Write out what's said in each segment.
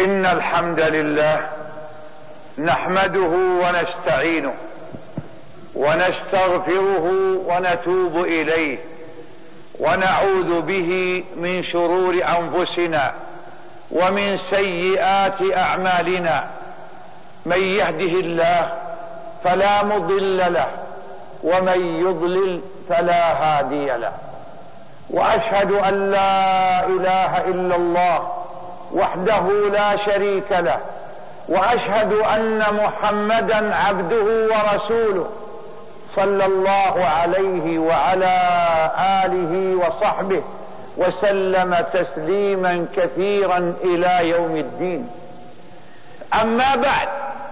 إن الحمد لله نحمده ونستعينه ونستغفره ونتوب إليه ونعوذ به من شرور أنفسنا ومن سيئات أعمالنا. من يهده الله فلا مضل له ومن يضلل فلا هادي له، وأشهد أن لا إله إلا الله وحده لا شريك له، وأشهد أن محمدا عبده ورسوله صلى الله عليه وعلى آله وصحبه وسلم تسليما كثيرا إلى يوم الدين. أما بعد،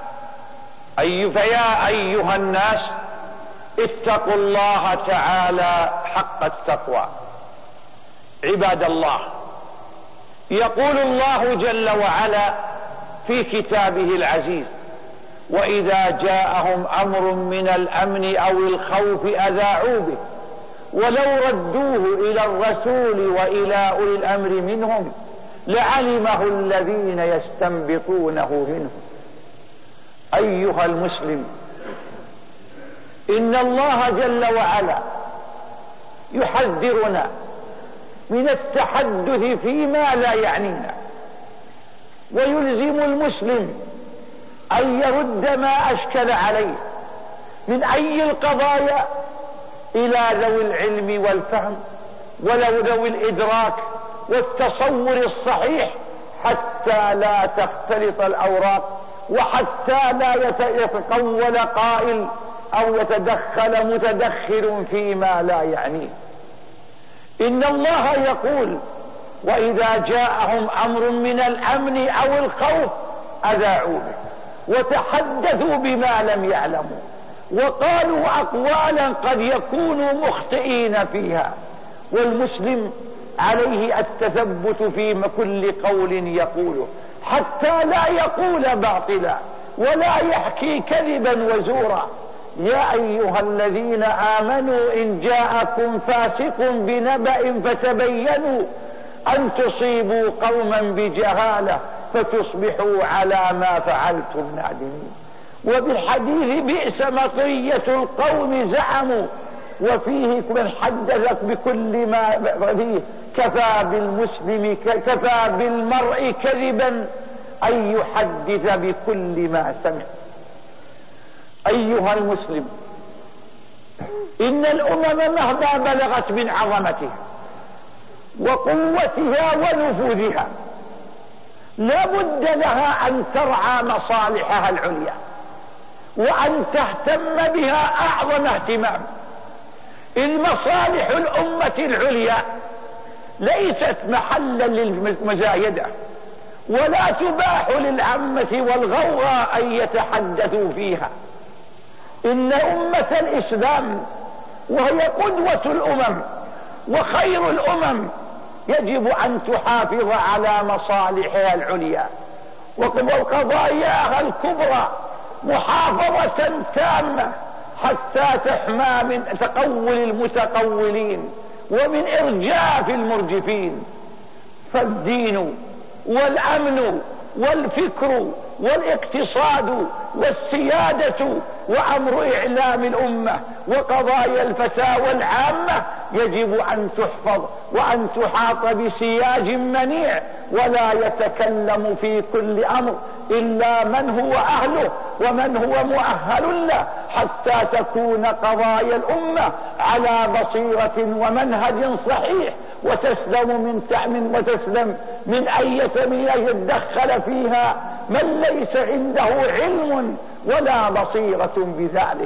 فيا أيها الناس اتقوا الله تعالى حق التقوى. عباد الله، يقول الله جل وعلا في كتابه العزيز: وإذا جاءهم أمر من الأمن أو الخوف أذاعوا به ولو ردوه إلى الرسول وإلى أولي الأمر منهم لعلمه الذين يستنبطونه منهم. أيها المسلم، إن الله جل وعلا يحذرنا من التحدث فيما لا يعنينا، ويلزم المسلم أن يرد ما أشكل عليه من أي القضايا إلى ذوي العلم والفهم وذوي الإدراك والتصور الصحيح، حتى لا تختلط الأوراق، وحتى لا يتقول قائل أو يتدخل متدخل فيما لا يعنيه. إن الله يقول: وإذا جاءهم أمر من الأمن أو الخوف أذاعوا به وتحدثوا بما لم يعلموا وقالوا أقوالا قد يكونوا مخطئين فيها. والمسلم عليه التثبت في كل قول يقوله حتى لا يقول باطلا ولا يحكي كذبا وزورا. يا أيها الذين آمنوا إن جاءكم فاسق بنبأ فتبينوا أن تصيبوا قوما بجهالة فتصبحوا على ما فعلتم نادمين. وبالحديث: بئس مطية القوم زعموا. وفيه: من حدثك بكل ما فيه كفى بالمرء كذبا أن يحدث بكل ما سمع. أيها المسلم، إن الأمم مهما بلغت من عظمتها وقوتها ونفوذها لا بد لها أن ترعى مصالحها العليا وأن تهتم بها أعظم اهتمام. المصالح الأمة العليا ليست محلا للمزايدة، ولا تباح للعامة والغوغاء أن يتحدثوا فيها. إن أمة الإسلام وهي قدوة الأمم وخير الأمم يجب أن تحافظ على مصالحها العليا وقضاياها الكبرى محافظة تامة حتى تحمى من تقول المتقولين ومن إرجاف المرجفين. فالدين والأمن والفكر والاقتصاد والسيادة وأمر إعلام الأمة وقضايا الفتاوى العامة يجب أن تحفظ وأن تحاط بسياج منيع، ولا يتكلم في كل أمر إلا من هو أهله ومن هو مؤهل له، حتى تكون قضايا الأمة على بصيرة ومنهج صحيح، وتسلم من أن يتدخل فيها من ليس عنده علم ولا بصيرة بذلك.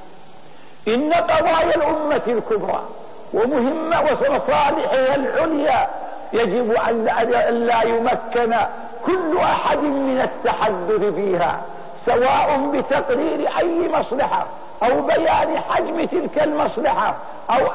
إن قضايا الأمة الكبرى ومهمة ومصالحها العليا يجب أن لا يمكن كل أحد من التحدث فيها، سواء بتقرير أي مصلحة أو بيان حجم تلك المصلحة أو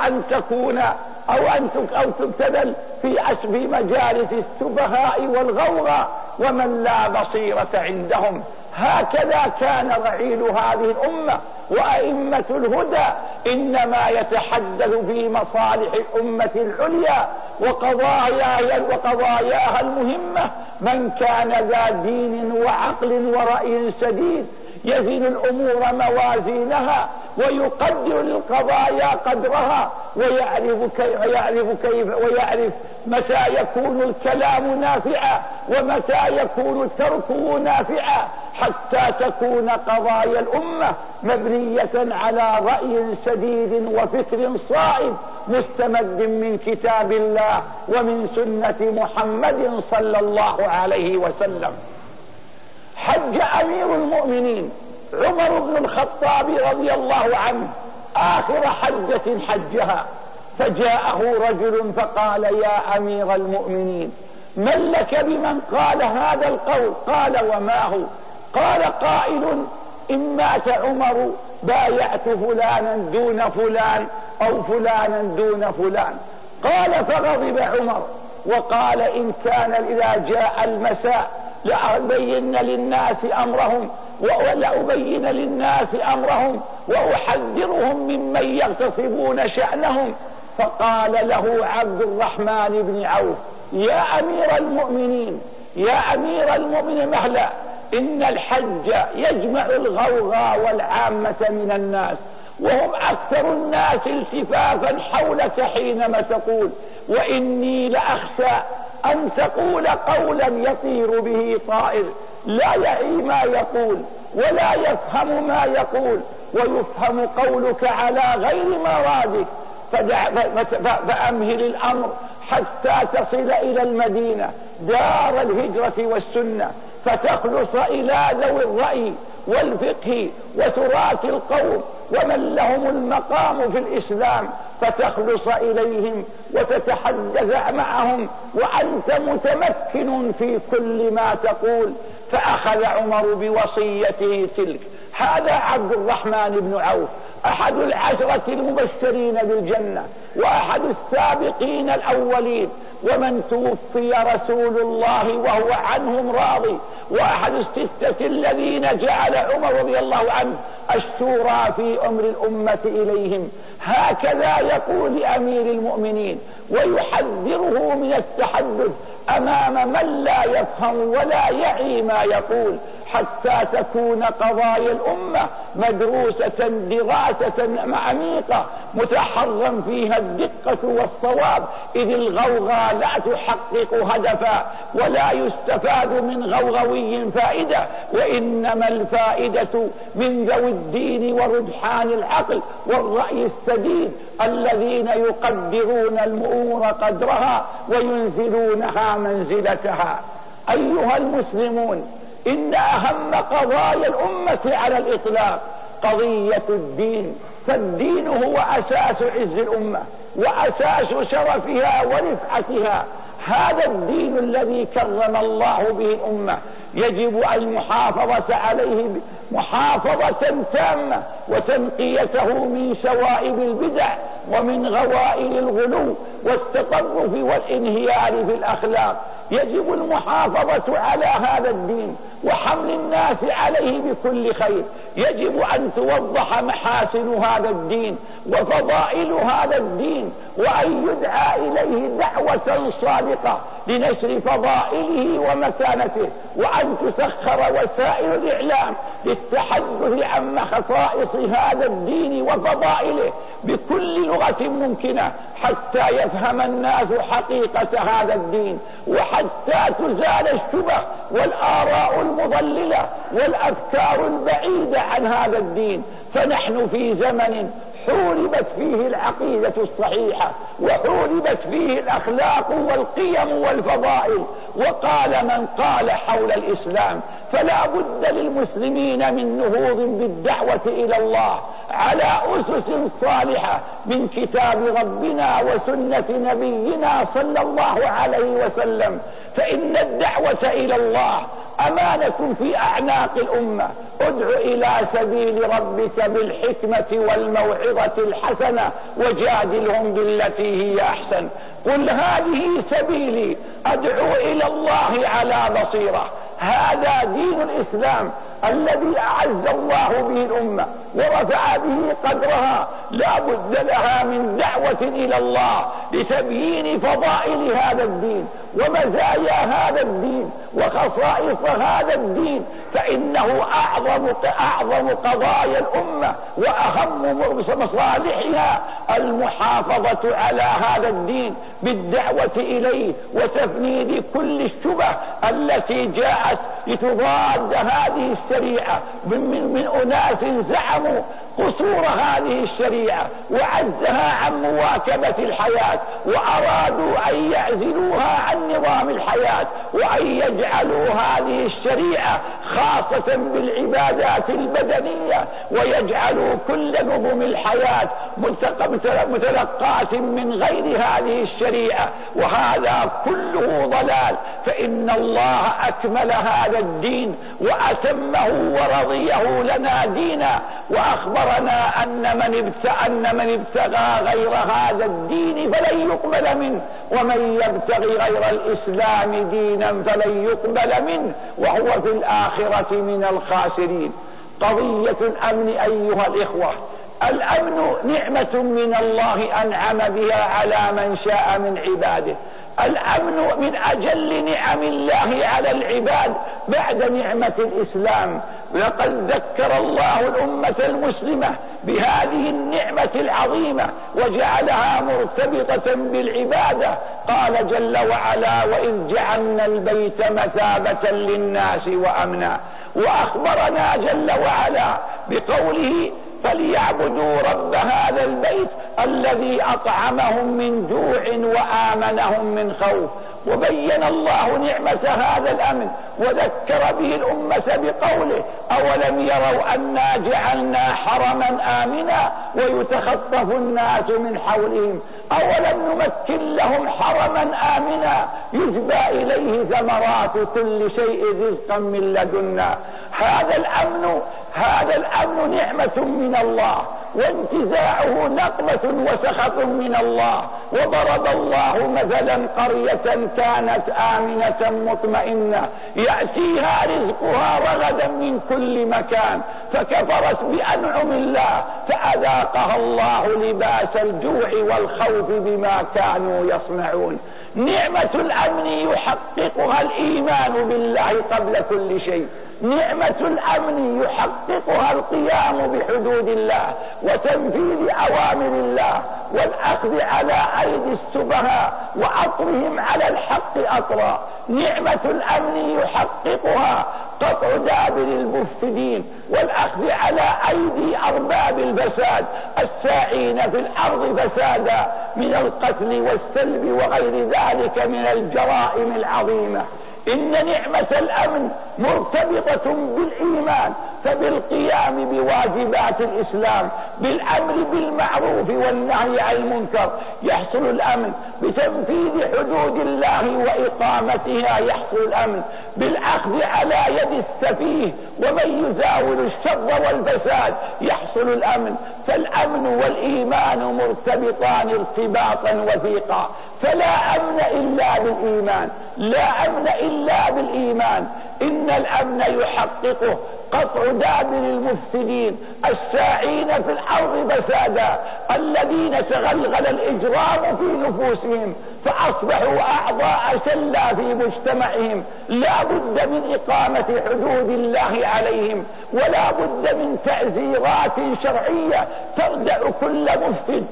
أن تبتذل في مجالس السفهاء والغوغاء ومن لا بصيرة عندهم. هكذا كان رعيل هذه الأمة وأئمة الهدى، إنما يتحدث في مصالح الأمة العليا وقضاياها المهمة، من كان ذا دين وعقل ورأي سديد يزن الأمور موازينها ويقدر للقضايا قدرها، ويعرف متى يكون الكلام نافعا ومتى يكون تركه نافعا، حتى تكون قضايا الأمة مبنية على رأي سديد وفكر صائب مستمد من كتاب الله ومن سنة محمد صلى الله عليه وسلم. حج أمير المؤمنين عمر بن الخطاب رضي الله عنه آخر حجة حجها، فجاءه رجل فقال: يا أمير المؤمنين، من لك بمن قال هذا القول؟ قال: وما هو؟ قال قائل: إن مات عمر بايعت فلانا دون فلان أو فلانا دون فلان. قال: فغضب عمر وقال: إن كان إذا جاء المساء لأبين للناس أمرهم وأحذرهم ممن يغتصبون شأنهم. فقال له عبد الرحمن بن عوف: يا أمير المؤمنين مهلا، إن الحج يجمع الغوغاء والعامة من الناس، وهم أكثر الناس التفافا حولك حينما تقول، وإني لأخشى أن تقول قولا يطير به طائر لا يعي ما يقول ولا يفهم ما يقول، ويفهم قولك على غير مرادك، فأمهل الأمر حتى تصل إلى المدينة دار الهجرة والسنة، فتخلص إلى ذوي الرأي والفقه وتراث القوم ومن لهم المقام في الإسلام، فتخلص إليهم وتتحدث معهم وأنت متمكن في كل ما تقول. فأخذ عمر بوصيته تلك. هذا عبد الرحمن بن عوف أحد العشرة المبشرين بالجنة وأحد السابقين الأولين، ومن توفي رسول الله وهو عنهم راضي، وأحد الستة الذين جعل عمر رضي الله عنه الشورى في أمر الأمة إليهم. هكذا يقول لأمير المؤمنين ويحذره من التحدث أمام من لا يفهم ولا يعي ما يقول، حتى تكون قضايا الأمة مدروسة دراسة عميقة متحرم فيها الدقة والصواب، إذ الغوغاء لا تحقق هدفا ولا يستفاد من غوغوي فائدة، وإنما الفائدة من ذوي الدين ورجحان العقل والرأي السديد الذين يقدرون الأمور قدرها وينزلونها منزلتها. أيها المسلمون، إن أهم قضايا الأمة على الإطلاق قضية الدين، فالدين هو أساس عز الأمة وأساس شرفها ورفعتها. هذا الدين الذي كرم الله به الأمة يجب المحافظة عليه محافظة تامة، وتنقيته من شوائب البدع ومن غوائل الغلو والتطرف والانهيار في الأخلاق. يجب المحافظة على هذا الدين وحمل الناس عليه بكل خير. يجب أن توضح محاسن هذا الدين وفضائل هذا الدين، وأن يدعى إليه دعوة صادقة لنشر فضائله ومكانته، وأن تسخر وسائل الإعلام للتحدث عن خصائص هذا الدين وفضائله بكل لغة ممكنة، حتى يفهم الناس حقيقة هذا الدين، وحتى تزال الشبه والآراء المضللة والأفكار البعيدة عن هذا الدين. فنحن في زمن حوربت فيه العقيدة الصحيحة وحوربت فيه الأخلاق والقيم والفضائل، وقال من قال حول الإسلام. فلا بد للمسلمين من نهوض بالدعوة إلى الله على أسس صالحة من كتاب ربنا وسنة نبينا صلى الله عليه وسلم، فإن الدعوة إلى الله أمانة في أعناق الأمة. ادع إلى سبيل ربك بالحكمة والموعظة الحسنة وجادلهم بالتي هي أحسن. قل هذه سبيلي أدعو إلى الله على بصيرة. هذا دين الإسلام الذي أعز الله به الأمة ورفع به قدرها لا بد لها من دعوة إلى الله لتبيين فضائل هذا الدين ومزايا هذا الدين وخصائص هذا الدين، فإنه أعظم قضايا الأمة وأهم مصالحها المحافظة على هذا الدين بالدعوة إليه وتفنيد كل الشبه التي جاءت لتضاد هذه الشريعة من أناس زعموا قصور هذه الشريعة وعزها عن مواكبة الحياة، وأرادوا أن يعزلوها عن نظام الحياة وأن يجعلوا هذه الشريعة خاصة بالعبادات البدنية، ويجعلوا كل نظم الحياة متلقاة من غير هذه الشريعة، وهذا كله ضلال. فإن الله أكمل هذا الدين وأتمه ورضيه لنا دينا، وأخبرنا أن من ابتغى غير هذا الدين فلن يقبل منه، ومن يبتغي غير الإسلام دينا فلن يقبل منه وهو في الآخرة من الخاسرين. قضية الأمن أيها الإخوة، الأمن نعمة من الله أنعم بها على من شاء من عباده. الأمن من أجل نعم الله على العباد بعد نعمة الإسلام، لقد ذكر الله الأمة المسلمة بهذه النعمة العظيمة وجعلها مرتبطة بالعبادة. قال جل وعلا: وإذ جعلنا البيت مثابة للناس وأمنا. وأخبرنا جل وعلا بقوله: فليعبدوا رب هذا البيت الذي أطعمهم من جوع وآمنهم من خوف. وبين الله نعمة هذا الأمن وذكر به الأمة بقوله: أولم يروا أنا جعلنا حرما آمنا ويتخطف الناس من حولهم أولم نمكن لهم حرما آمنا يجبى إليه ثمرات كل شيء رزقا من لدنا. هذا الأمن نعمة من الله، وانتزاعه نقمة وسخط من الله. وضرب الله مثلا قرية كانت آمنة مطمئنة يأتيها رزقها رغدا من كل مكان فكفرت بأنعم الله فأذاقها الله لباس الجوع والخوف بما كانوا يصنعون. نعمة الأمن يحققها الإيمان بالله قبل كل شيء. نعمة الأمن يحققها القيام بحدود الله وتنفيذ أوامر الله والأخذ على أيدي السفهاء وأطرهم على الحق أطرا. نعمة الأمن يحققها قطع دابر المفسدين والأخذ على أيدي أرباب الفساد الساعين في الأرض فسادا من القتل والسلب وغير ذلك من الجرائم العظيمة. إن نعمة الأمن مرتبطة بالإيمان، فبالقيام بواجبات الإسلام بالأمر بالمعروف والنهي عن المنكر يحصل الأمن، بتنفيذ حدود الله وإقامتها يحصل الأمن، بالأخذ على يد السفيه ومن يزاول الشر والفساد يحصل الأمن. فالأمن والإيمان مرتبطان ارتباطا وثيقا، فلا أمن إلا بالإيمان، لا أمن إلا بالإيمان. إن الأمن يحققه قطع دابر المفسدين الساعين في الأرض فسادا الذين تغلغل الإجرام في نفوسهم فأصبحوا أعضاء سلة في مجتمعهم. لا بد من إقامة حدود الله عليهم، ولا بد من تعزيرات شرعية تردع كل مفسد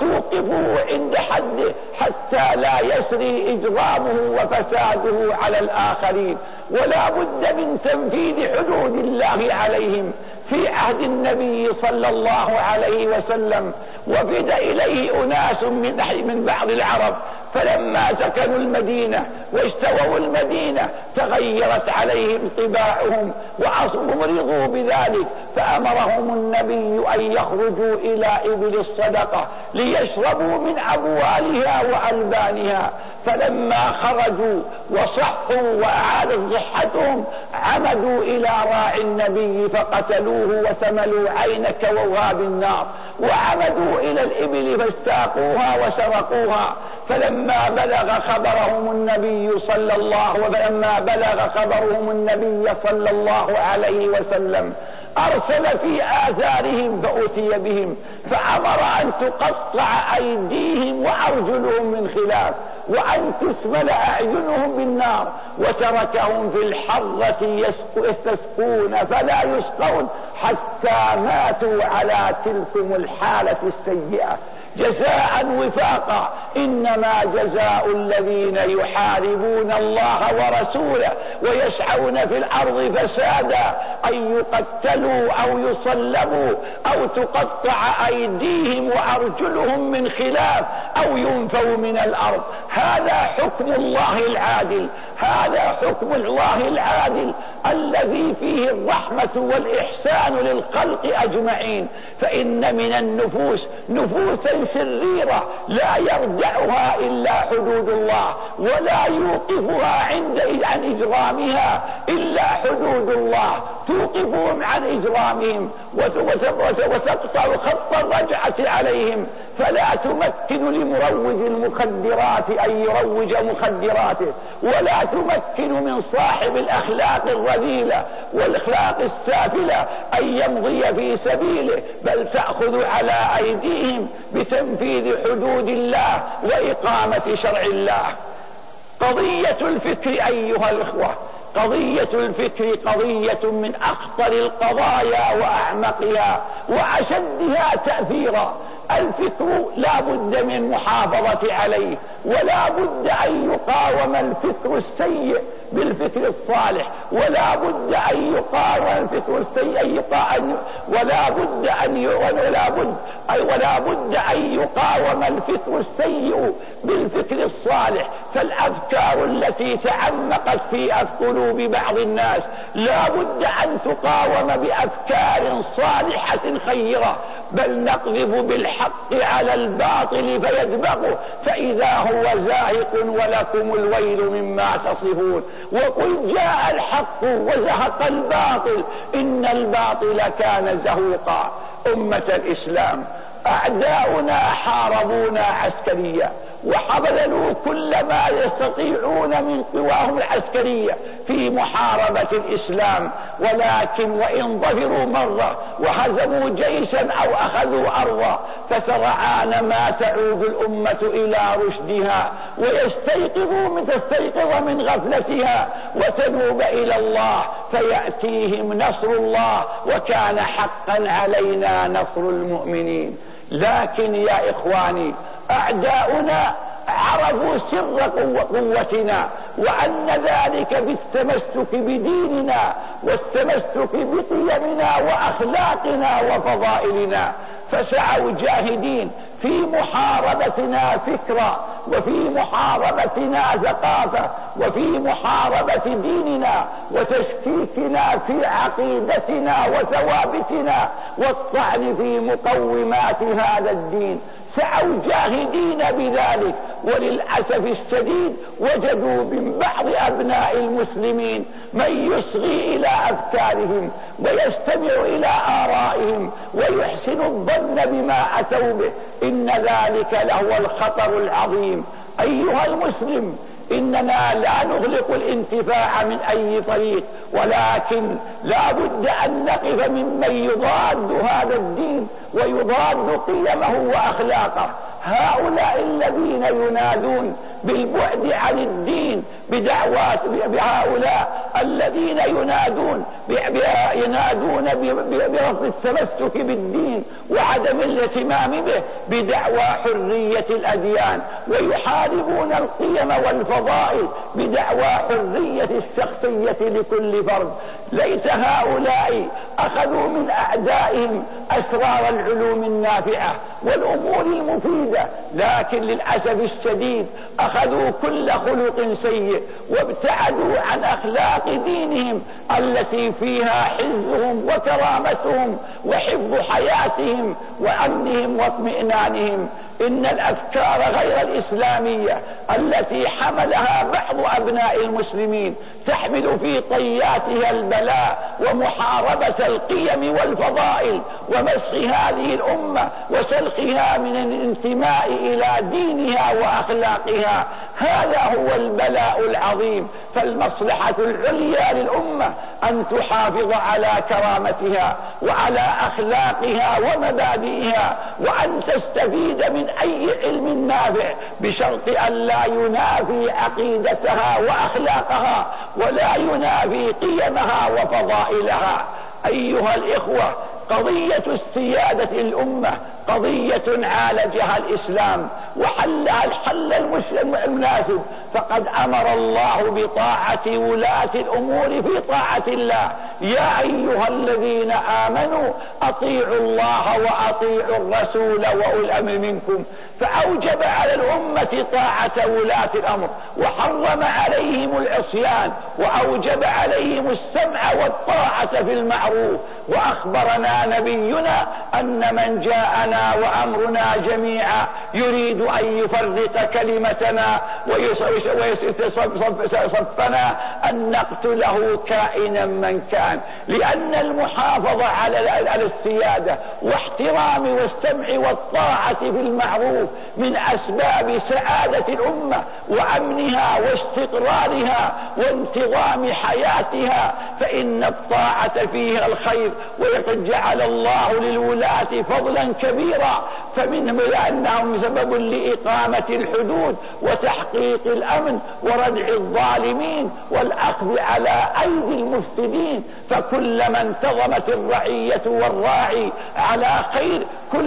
وتوقفه عند حده حتى لا يسري إجرامه وفساده على الآخرين. ولا بد من تنفيذ حدود الله عليهم. في عهد النبي صلى الله عليه وسلم وفد إليه أناس من بعض العرب، فلما سكنوا المدينة واستووا المدينة تغيرت عليهم طباعهم وأمرضوا بذلك، فأمرهم النبي أن يخرجوا إلى إبل الصدقة ليشربوا من أبوالها وألبانها. فلما خرجوا وصحوا وأعادت صحتهم عمدوا إلى راعي النبي فقتلوه وثملوا عين كواب النار، وعمدوا إلى الإبل فاستاقوها وسرقوها. فلما بلغ خبرهم النبي صلى الله عليه وسلم أرسل في آثارهم فأتي بهم فأمر أن تقطع أيديهم وأرجلهم من خلاف وأن تسمل أعينهم بالنار، وتركهم في الحرة يستسقون فلا يسقون حتى ماتوا على تلكم الحالة السيئة جزاء وفاقا. إنما جزاء الذين يحاربون الله ورسوله ويسعون في الأرض فسادا أن يقتلوا أو يصلبوا أو تقطع أيديهم وأرجلهم من خلاف أو ينفوا من الأرض. هذا حكم الله العادل، هذا حكم الله العادل الذي فيه الرحمة والإحسان للخلق أجمعين. فإن من النفوس نفوسا شريرة لا يرجعها إلا حدود الله، ولا يوقفها عن إجرامها إلا حدود الله توقفهم عن إجرامهم وتقطع خط الرجعة عليهم. فلا تمكن لمروج المخدرات أن يروج مخدراته، ولا تمكن من صاحب الأخلاق الرذيلة والأخلاق السافلة أن يمضي في سبيله، بل تأخذ على أيديهم بتنفيذ حدود الله وإقامة شرع الله. قضية الفكر أيها الإخوة، قضية الفكر قضية من أخطر القضايا وأعمقها وأشدها تأثيرا. الفكر لا بد من محافظة عليه، ولا بد أن يقاوم الفكر السيء بالفكر الصالح، ولا بد أن يقاوم الفكر السيء ولا بد أن يقاوم الفكر السيء بالفكر الصالح. فالأفكار التي تعمقت في قلوب بعض الناس لا بد أن تقاوم بأفكار صالحة خيرة، بل نقذف بالحق على الباطل فيدمغه فإذا هو زاهق ولكم الويل مما تصفون. وقل جاء الحق وزهق الباطل إن الباطل كان زهوقا. أمة الإسلام، أعداؤنا حاربونا عسكريا وحبذلوا كل ما يستطيعون من قواهم العسكرية في محاربة الإسلام، ولكن وإن ظفروا مرة وهزموا جيشا أو أخذوا أرضا فسرعان ما تعود الأمة إلى رشدها وتستيقظ من غفلتها وتنوب إلى الله فيأتيهم نصر الله، وكان حقا علينا نصر المؤمنين. لكن يا إخواني، أعداؤنا عرفوا سر قوتنا، وأن ذلك بالتمسك بديننا والتمسك بقيمنا وأخلاقنا وفضائلنا، فسعوا جاهدين في محاربتنا فكرا، وفي محاربتنا ثقافة، وفي محاربة ديننا وتشكيكنا في عقيدتنا وثوابتنا والطعن في مقومات هذا الدين. سعوا جاهدين بذلك، وللأسف الشديد وجدوا من بعض أبناء المسلمين من يصغي إلى أفكارهم ويستمع إلى آرائهم ويحسن الظن بما أتوا به. إن ذلك لهو الخطر العظيم. أيها المسلم، إننا لا نغلق الانتفاع من أي طريق، ولكن لا بد أن نقف ممن يضاد هذا الدين ويضاد قيمه وأخلاقه. هؤلاء الذين ينادون بالبعد عن الدين بدعوات، بهؤلاء الذين ينادون برفض التمسك بالدين وعدم الاهتمام به بدعوى حرية الأديان، ويحاربون القيم والفضائل بدعوى حرية الشخصية لكل فرد. ليس هؤلاء أخذوا من أعدائهم أسرار العلوم النافعة والأمور المفيدة، لكن للأسف الشديد أخذوا كل خلق سيء وابتعدوا عن أخلاق دينهم التي فيها حفظهم وكرامتهم وحفظ حياتهم وأمنهم واطمئنانهم. إن الأفكار غير الإسلامية التي حملها بعض أبناء المسلمين تحمل في طياتها البلاء ومحاربة القيم والفضائل ومسخ هذه الأمة وسلخها من الانتماء إلى دينها وأخلاقها. هذا هو البلاء العظيم. فالمصلحة العليا للأمة أن تحافظ على كرامتها وعلى أخلاقها ومبادئها، وأن تستفيد من أي علم نافع بشرط أن لا ينافي عقيدتها وأخلاقها ولا ينافي قيمها وفضائلها. أيها الإخوة، قضية السيادة الأمة قضية عالجها الإسلام وحلها الحل المناسب، فقد أمر الله بطاعة ولاة الأمور في طاعة الله. يا أيها الذين آمنوا أطيعوا الله وأطيعوا الرسول وأولي الأمر منكم، فأوجب على الأمة طاعة ولاة الأمر وحرم عليهم العصيان وأوجب عليهم السمع والطاعة في المعروف. وأخبرنا نبينا أن من جاءنا وأمرنا جميعا يريد أن يفرق كلمتنا ويصفنا أن نقتله كائنا من كان، لأن المحافظة على السيادة واحترام والسمع والطاعة في المعروف من أسباب سعادة الأمة وأمنها واستقرارها وانتظام حياتها. فإن الطاعة فيها الخير، وقد جعل الله للولاة فضلا كبيرا، فمنهم لأنهم سبب لإقامة الحدود وتحقيق الأمن وردع الظالمين والأخذ على أيدي المفسدين. فكلما انتظمت الرعية والراعي على خير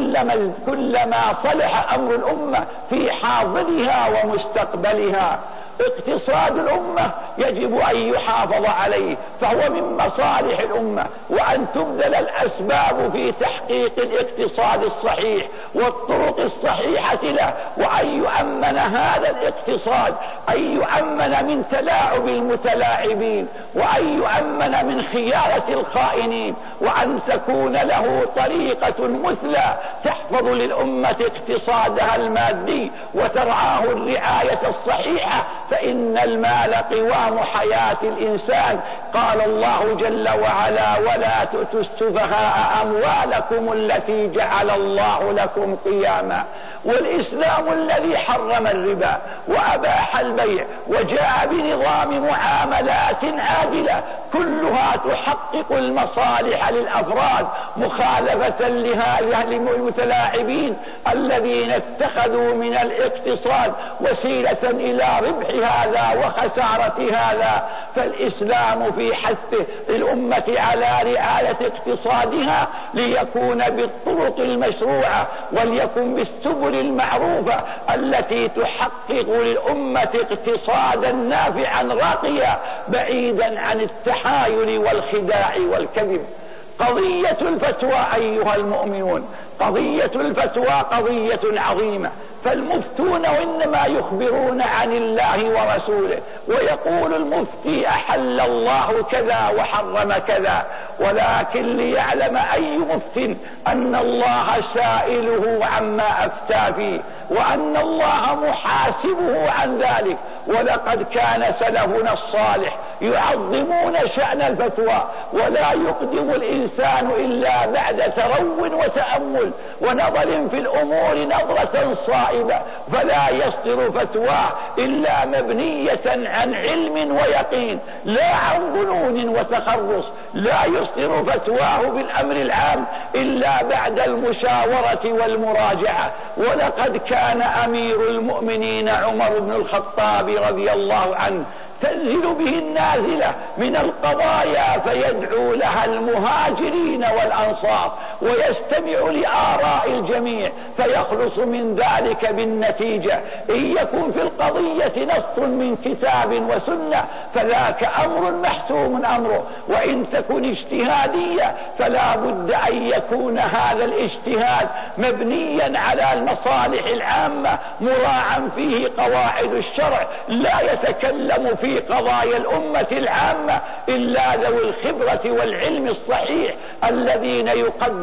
كلما صلح أمر الأمة في حاضرها ومستقبلها. اقتصاد الأمة يجب أن يحافظ عليه، فهو من مصالح الأمة، وأن تبذل الأسباب في تحقيق الاقتصاد الصحيح والطرق الصحيحة له، وأن يؤمن هذا الاقتصاد، أن يؤمن من تلاعب المتلاعبين، وأن يؤمن من خيانة الخائنين، وأن تكون له طريقة مثلى تحفظ للأمة اقتصادها المادي وترعاه الرعاية الصحيحة، فإن المال قوام حياة الإنسان. قال الله جل وعلا: ولا تؤتوا السفهاء أموالكم التي جعل الله لكم قياما. والإسلام الذي حرم الربا وأباح البيع وجاء بنظام معاملات عادلة كلها تحقق المصالح للأفراد، مخالفة للمتلاعبين الذين اتخذوا من الاقتصاد وسيلة إلى ربح هذا وخسارة هذا. فالإسلام في حثه الأمة على رعاية اقتصادها ليكون بالطرق المشروعة وليكن بالسبل المعروفة التي تحقق للأمة اقتصادا نافعا راقيا بعيدا عن التحايل والخداع والكذب. قضية الفتوى أيها المؤمنون، قضية الفتوى قضية عظيمة، فالمفتون إنما يخبرون عن الله ورسوله، ويقول المفتي أحل الله كذا وحرم كذا، ولكن ليعلم أي مفت أن الله سائله عما أفتى فيه، وأن الله محاسبه عن ذلك. ولقد كان سلفنا الصالح يعظمون شأن الفتوى، ولا يقدم الإنسان إلا بعد ترو وتأمل ونظر في الأمور نظرة صائبة، فلا يصدر فتواه إلا مبنية عن علم ويقين، لا عن ظنون وتخرص. لا يصدر فتواه بالأمر العام إلا بعد المشاورة والمراجعة. ولقد كان أمير المؤمنين عمر بن الخطاب رضي الله عنه تنزل به النازلة من القضايا فيدعو لها المهاجرين والأنصار ويستمع لآراء الجميع فيخلص من ذلك بالنتيجة. إن يكن في القضية نص من كتاب وسنة فذاك أمر محسوم أمره، وإن تكن اجتهادية فلا بد أن يكون هذا الاجتهاد مبنيا على المصالح العامة مراعا فيه قواعد الشرع. لا يتكلم في قضايا الأمة العامة إلا ذوي الخبرة والعلم الصحيح الذين يقدمون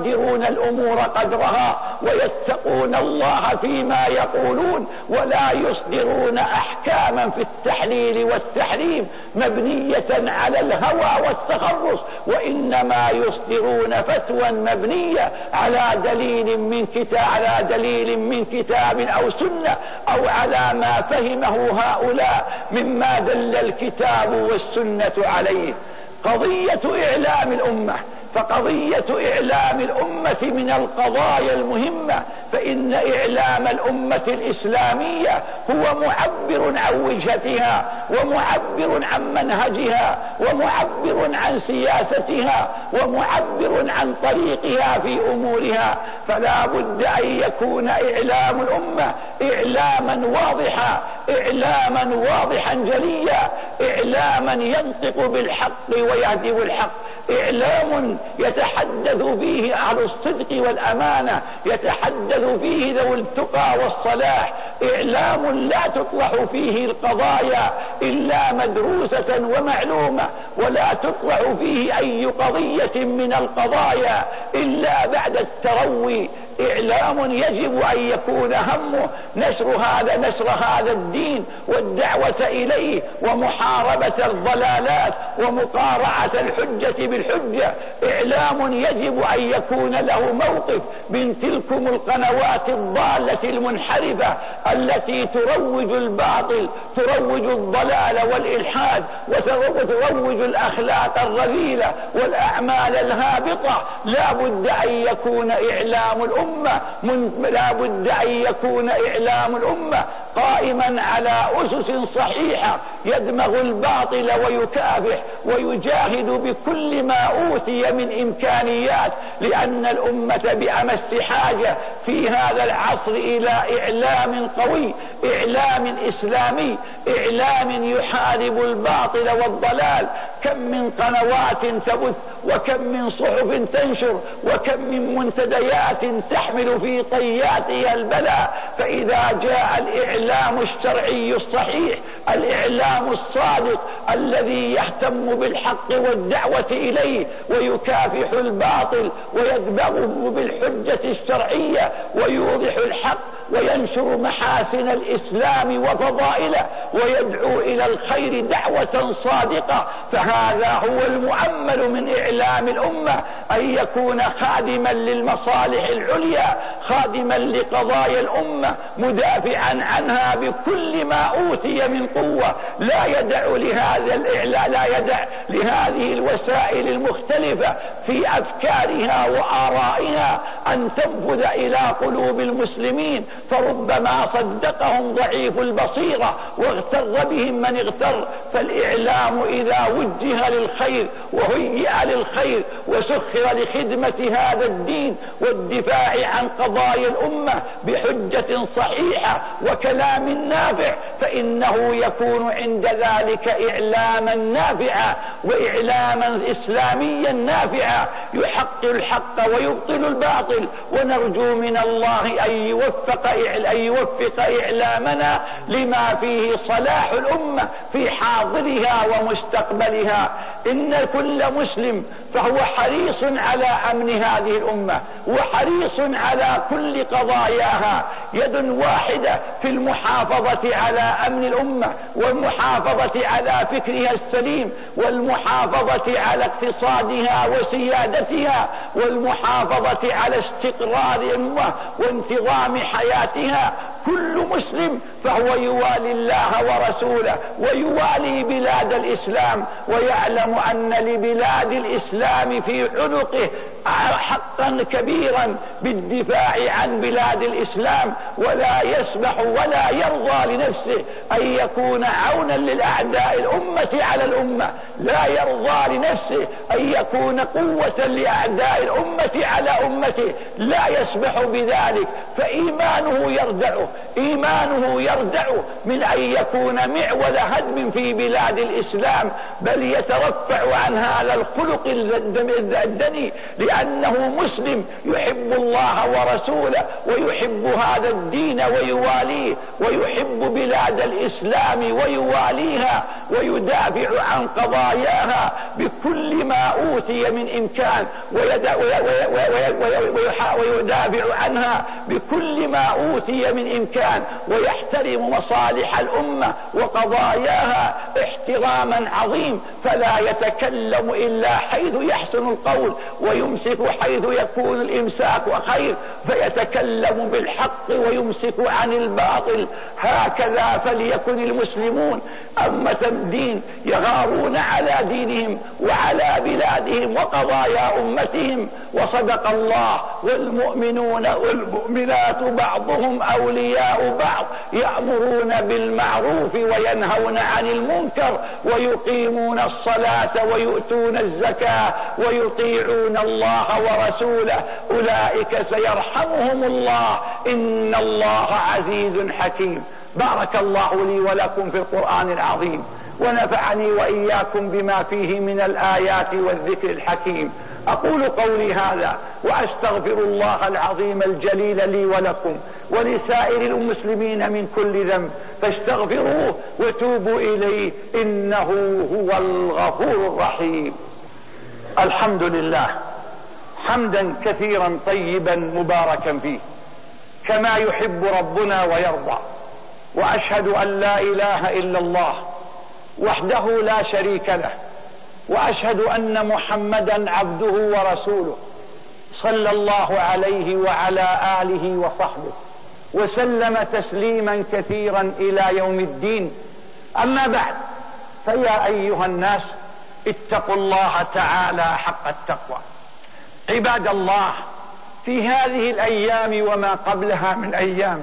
يقدرون الأمور قدرها ويتقون الله فيما يقولون، ولا يصدرون أحكاما في التحليل والتحريم مبنية على الهوى والتخرص، وإنما يصدرون فتوى مبنية على دليل من كتاب أو سنة، أو على ما فهمه هؤلاء مما دل الكتاب والسنة عليه. قضية إعلام الأمة، فقضية إعلام الأمة من القضايا المهمة، فإن إعلام الأمة الإسلامية هو معبر عن وجهتها، ومعبر عن منهجها، ومعبر عن سياستها، ومعبر عن طريقها في أمورها. فلا بد أن يكون إعلام الأمة إعلاما واضحا جليا، إعلاما ينطق بالحق ويهدف الحق، إعلام يتحدث فيه أهل الصدق والأمانة، يتحدث فيه ذو التقى والصلاح، إعلام لا تطرح فيه القضايا إلا مدروسة ومعلومة، ولا تطرح فيه أي قضية من القضايا إلا بعد التروي. إعلام يجب أن يكون همه نشر هذا الدين والدعوة إليه، ومحاربة الضلالات، ومقارعة الحجة بالحجة. إعلام يجب أن يكون له موقف من تلكم القنوات الضالة المنحرفة التي تروج الباطل، تروج الضلال والإلحاد، وتروج الأخلاق الرذيلة والأعمال الهابطة. لا بد أن يكون إعلام الأمة قائما على أسس صحيحة، يدمغ الباطل ويكافح ويجاهد بكل ما أوتي من إمكانيات، لأن الأمة بأمس حاجة في هذا العصر إلى إعلام قوي، إعلام إسلامي، إعلام يحارب الباطل والضلال. كم من قنوات تبث، وكم من صحف تنشر، وكم من منتديات تحمل في طياتها البلاء. فإذا جاء الإعلام الشرعي الصحيح، الإعلام الصادق الذي يهتم بالحق والدعوة إليه، ويكافح الباطل ويدبغه بالحجة الشرعية، ويوضح الحق وينشر محاسن الإسلام وفضائله، ويدعو إلى الخير دعوة صادقة، فهذا هو المؤمل من إعلام الأمة، أن يكون خادما للمصالح العليا، خادما لقضايا الأمة، مدافعا عنها بكل ما أوتي من قوة. لا يدع لهذه الوسائل المختلفة في أفكارها وآرائها أن تنفذ إلى قلوب المسلمين، فربما صدقهم ضعيف البصيرة واغتر بهم من اغتر. فالإعلام إذا وجه للخير وهيئ للخير وسخر لخدمة هذا الدين والدفاع عن قضايا الأمة بحجة صحيحة وكلام نافع، فإنه يكون عند ذلك إعلاما نافعا وإعلاما إسلاميا نافعا، يحقق الحق ويبطل الباطل. ونرجو من الله أن يوفق إعلامنا لما فيه صلاح الأمة في حاضرها ومستقبلها. إن كل مسلم فهو حريص على أمن هذه الأمة، وحريص على كل قضاياها، يد واحدة في المحافظة على أمن الأمة، والمحافظة على فكرها السليم، والمحافظة على اقتصادها وسيادتها، والمحافظة على استقرار الأمة وانتظام حياتها. كل مسلم فهو يوالي الله ورسوله ويوالي بلاد الإسلام، ويعلم أن لبلاد الإسلام في عنقه حقا كبيرا بالدفاع عن بلاد الإسلام، ولا يسمح ولا يرضى لنفسه أن يكون عونا للأعداء الأمة على الأمة، لا يرضى لنفسه أن يكون قوة لأعداء الأمة على أمته، لا يسمح بذلك. فإيمانه يردع من أن يكون معول هدم في بلاد الإسلام، بل يترفع عن هذا الخلق الدني، لأنه مسلم يحب الله ورسوله ويحب هذا الدين ويواليه، ويحب بلاد الإسلام ويواليها. ويدافع عن قضاياها بكل ما أوتي من إمكان، ويدافع عنها بكل ما أوتي من إمكان، ويحترم مصالح الأمة وقضاياها احتراما عظيم، فلا يتكلم إلا حيث يحسن القول، ويمسك حيث يكون الإمساك خير، فيتكلم بالحق ويمسك عن الباطل. هكذا فليكن المسلمون أمة دين، يغارون على دينهم وعلى بلادهم وقضايا أمتهم. وصدق الله: والمؤمنون والمؤمنات بعضهم أولياء بعض، يأمرون بالمعروف وينهون عن المنكر، ويقيمون الصلاة ويؤتون الزكاة ويطيعون الله ورسوله، أولئك سيرحمهم الله، إن الله عزيز حكيم. بارك الله لي ولكم في القرآن العظيم، ونفعني وإياكم بما فيه من الآيات والذكر الحكيم. أقول قولي هذا وأستغفر الله العظيم الجليل لي ولكم ولسائر المسلمين من كل ذنب، فاستغفروه وتوبوا إليه، إنه هو الغفور الرحيم. الحمد لله حمدا كثيرا طيبا مباركا فيه كما يحب ربنا ويرضى، وأشهد أن لا إله إلا الله وحده لا شريك له، وأشهد أن محمدا عبده ورسوله، صلى الله عليه وعلى آله وصحبه وسلم تسليما كثيرا إلى يوم الدين. أما بعد، فيا أيها الناس اتقوا الله تعالى حق التقوى. عباد الله، في هذه الأيام وما قبلها من أيام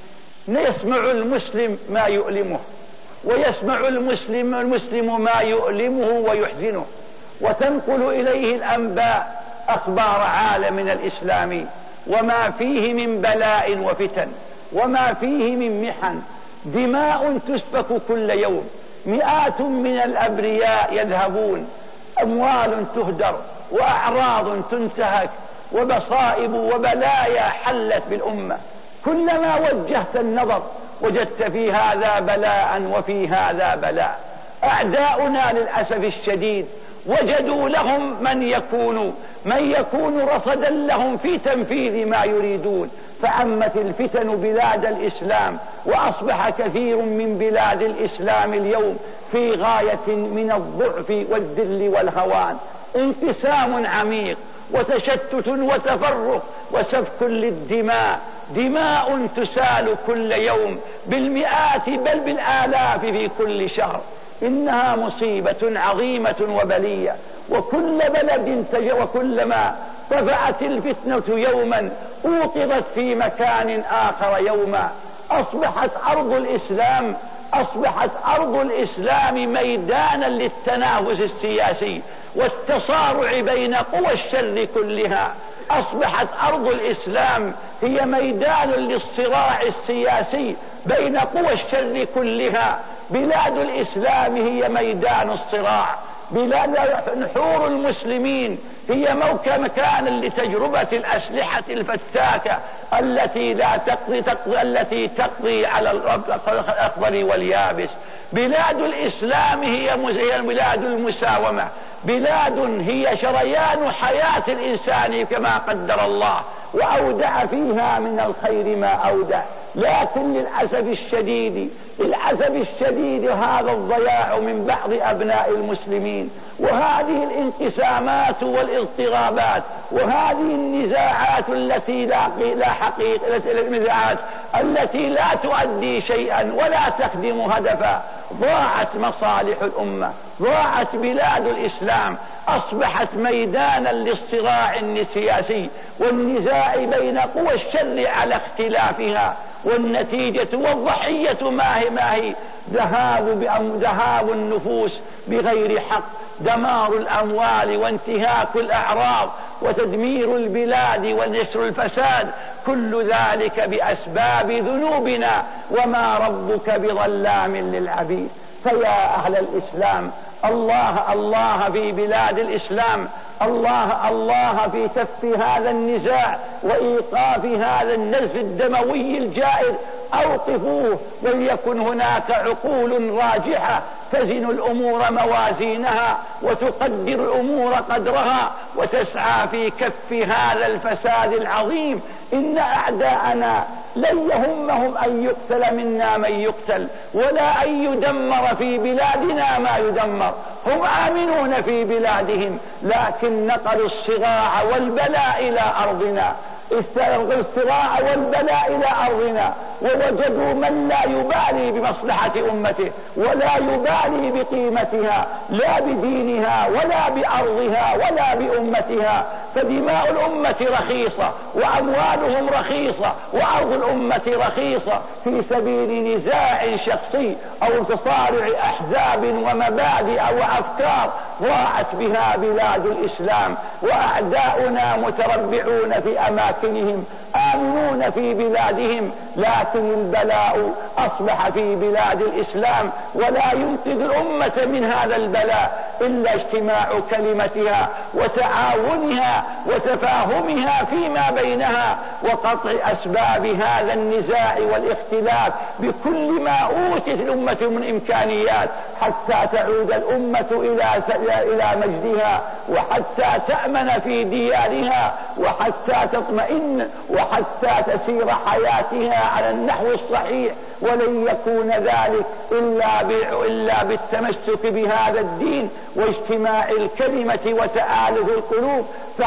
يسمع المسلم ما يؤلمه، ويسمع المسلم ما يؤلمه ويحزنه، وتنقل إليه الأنباء أخبار عالمنا الإسلامي وما فيه من بلاء وفتن، وما فيه من محن، دماء تسفك كل يوم، مئات من الأبرياء يذهبون، أموال تهدر، وأعراض تنتهك، ومصائب وبلايا حلت بالأمة. كلما وجهت النظر وجدت في هذا بلاء وفي هذا بلاء. أعداؤنا للأسف الشديد وجدوا لهم من يكون رصدا لهم في تنفيذ ما يريدون، فعمت الفتن بلاد الإسلام، وأصبح كثير من بلاد الإسلام اليوم في غاية من الضعف والذل والهوان، انقسام عميق وتشتت وتفرق وسفك للدماء، دماء تسال كل يوم بالمئات بل بالآلاف في كل شهر. إنها مصيبة عظيمة وبلية، وكلما طفأت الفتنة يوما أوقظت في مكان آخر يوما. أصبحت أرض الإسلام ميدانا للتنافس السياسي والتصارع بين قوى الشر كلها. أصبحت أرض الإسلام هي ميدان للصراع السياسي بين قوى الشر كلها. بلاد الإسلام هي ميدان الصراع، بلاد نحور المسلمين هي مكان لتجربة الأسلحة الفتاكة التي تقضي على الأخضر واليابس. بلاد الإسلام هي بلاد المساومة، بلاد هي شريان حياة الإنسان كما قدر الله، وأودع فيها من الخير ما أودع. لكن للأسف الشديد هذا الضياع من بعض أبناء المسلمين، وهذه الانقسامات والاضطرابات، وهذه النزاعات التي لا تؤدي شيئا ولا تخدم هدفا. ضاعت مصالح الأمة، ضاعت بلاد الإسلام، أصبحت ميدانا للصراع السياسي والنزاع بين قوى الشر على اختلافها، والنتيجة والضحية ما هي ذهاب النفوس بغير حق، دمار الأموال وانتهاك الأعراض وتدمير البلاد ونشر الفساد، كل ذلك بأسباب ذنوبنا، وما ربك بظلام للعبيد. فيا أهل الإسلام، الله في بلاد الإسلام، الله في كف هذا النزاع وإيقاف هذا النزف الدموي الجائر. أوقفوه، وليكن هناك عقول راجحة تزن الأمور موازينها وتقدر الأمور قدرها وتسعى في كف هذا الفساد العظيم. إن أعداءنا لن يهمهم أن يقتل منا من يقتل ولا أن يدمر في بلادنا ما يدمر، هم آمنون في بلادهم، لكن نقلوا الصراع والبلاء إلى أرضنا، استلقوا الصراع والبلاء إلى أرضنا، ووجدوا من لا يبالي بمصلحة أمته ولا يبالي بقيمتها لا بدينها ولا بأرضها ولا بأمتها. فدماء الأمة رخيصة وأموالهم رخيصة وأرض الأمة رخيصة في سبيل نزاع شخصي أو تصارع أحزاب ومبادئ وأفكار ضاعت بها بلاد الإسلام، وأعداؤنا متربعون في أماكنهم آمنون في بلادهم، لكن البلاء أصبح في بلاد الإسلام، ولا ينقذ الأمة من هذا البلاء إلا اجتماع كلمتها وتعاونها وتفاهمها فيما بينها وقطع أسباب هذا النزاع والاختلاف بكل ما أوتت الأمة من إمكانيات حتى تعود الأمة إلى مجدها، وحتى تأمن في ديارها، وحتى تطمئن، وحتى تسير حياتها على النحو الصحيح. ولن يكون ذلك إلا بالتمسك بهذا الدين واجتماع الكلمة وتآلف القلوب.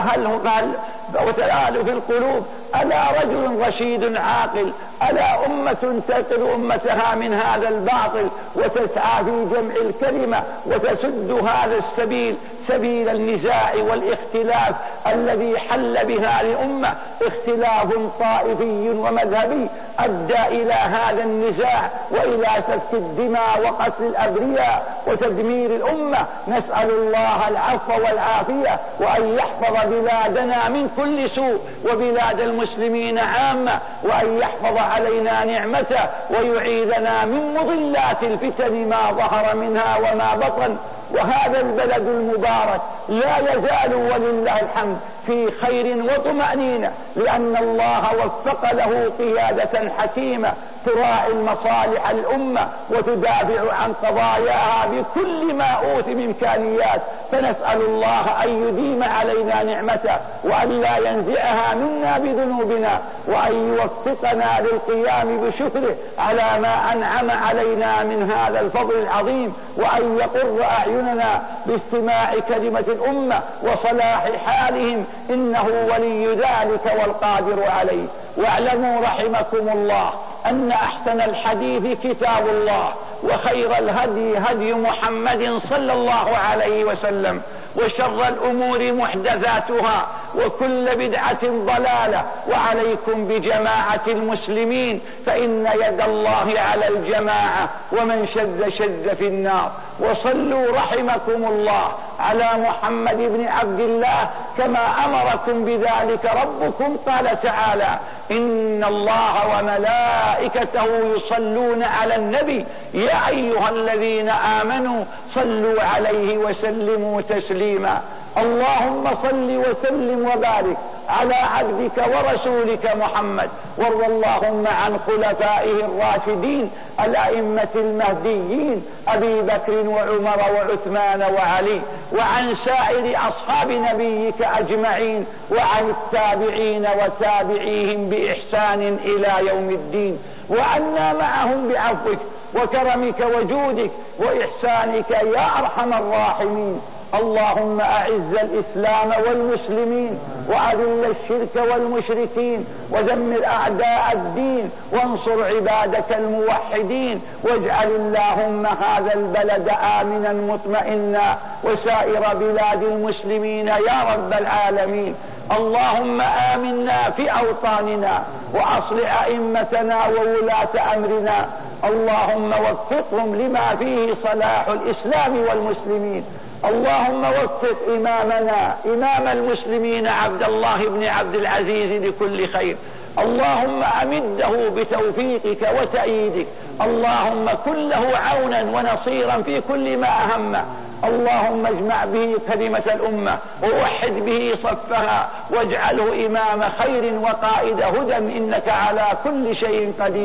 وتآلف القلوب. ألا رجل رشيد عاقل، ألا أمة تنقذ أمتها من هذا الباطل وتسعى في جمع الكلمة وتسد هذا السبيل، سبيل النزاع والاختلاف الذي حل بها الأمة، اختلاف طائفي ومذهبي أدى إلى هذا النزاع وإلى سفك الدماء وقتل الأبرياء وتدمير الأمة. نسأل الله العفو والعافية وأن يحفظ بلادنا من كل سوء وبلاد المسلمين عامة، وأن يحفظ علينا نعمته ويعيذنا من مضلات الفتن ما ظهر منها وما بطن. وهذا البلد المبارك لا يزال ولله الحمد في خير وطمأنينة، لأن الله وفق له قيادة حكيمة تراعي المصالح الأمة وتدافع عن قضاياها بكل ما أوتي من إمكانيات. فنسأل الله أن يديم علينا نعمته وأن لا ينزعها منا بذنوبنا، وأن يوفقنا للقيام بشكره على ما أنعم علينا من هذا الفضل العظيم، وأن يقر أعيننا باستماع كلمة الأمة وصلاح حالهم، إنه ولي ذلك والقادر عليه. واعلموا رحمكم الله أن أحسن الحديث كتاب الله، وخير الهدي هدي محمد صلى الله عليه وسلم، وشر الأمور محدثاتها، وكل بدعة ضلالة. وعليكم بجماعة المسلمين، فإن يد الله على الجماعة، ومن شذ في النار. وصلوا رحمكم الله على محمد بن عبد الله كما أمركم بذلك ربكم. قال تعالى: إن الله وملائكته يصلون على النبي يا أيها الذين آمنوا صلوا عليه وسلموا تسليما. اللهم صل وسلم وبارك على عبدك ورسولك محمد، وارض اللهم عن خلفائه الراشدين الأئمة المهديين أبي بكر وعمر وعثمان وعلي، وعن سائر أصحاب نبيك أجمعين، وعن التابعين وتابعيهم بإحسان إلى يوم الدين، وعنا معهم بعفوك وكرمك وجودك وإحسانك يا أرحم الراحمين. اللهم أعز الإسلام والمسلمين، وأذل الشرك والمشركين، ودمر أعداء الدين، وانصر عبادك الموحدين، واجعل اللهم هذا البلد آمنا مطمئنا وسائر بلاد المسلمين يا رب العالمين. اللهم آمنا في أوطاننا، وأصلح أئمتنا وولاة أمرنا، اللهم وفقهم لما فيه صلاح الإسلام والمسلمين. اللهم وفق إمامنا إمام المسلمين عبد الله بن عبد العزيز لكل خير، اللهم أمده بتوفيقك وتأييدك، اللهم كن له عونا ونصيرا في كل ما أهمه، اللهم اجمع به كلمة الأمة ووحد به صفها، واجعله إمام خير وقائد هدى، إنك على كل شيء قدير.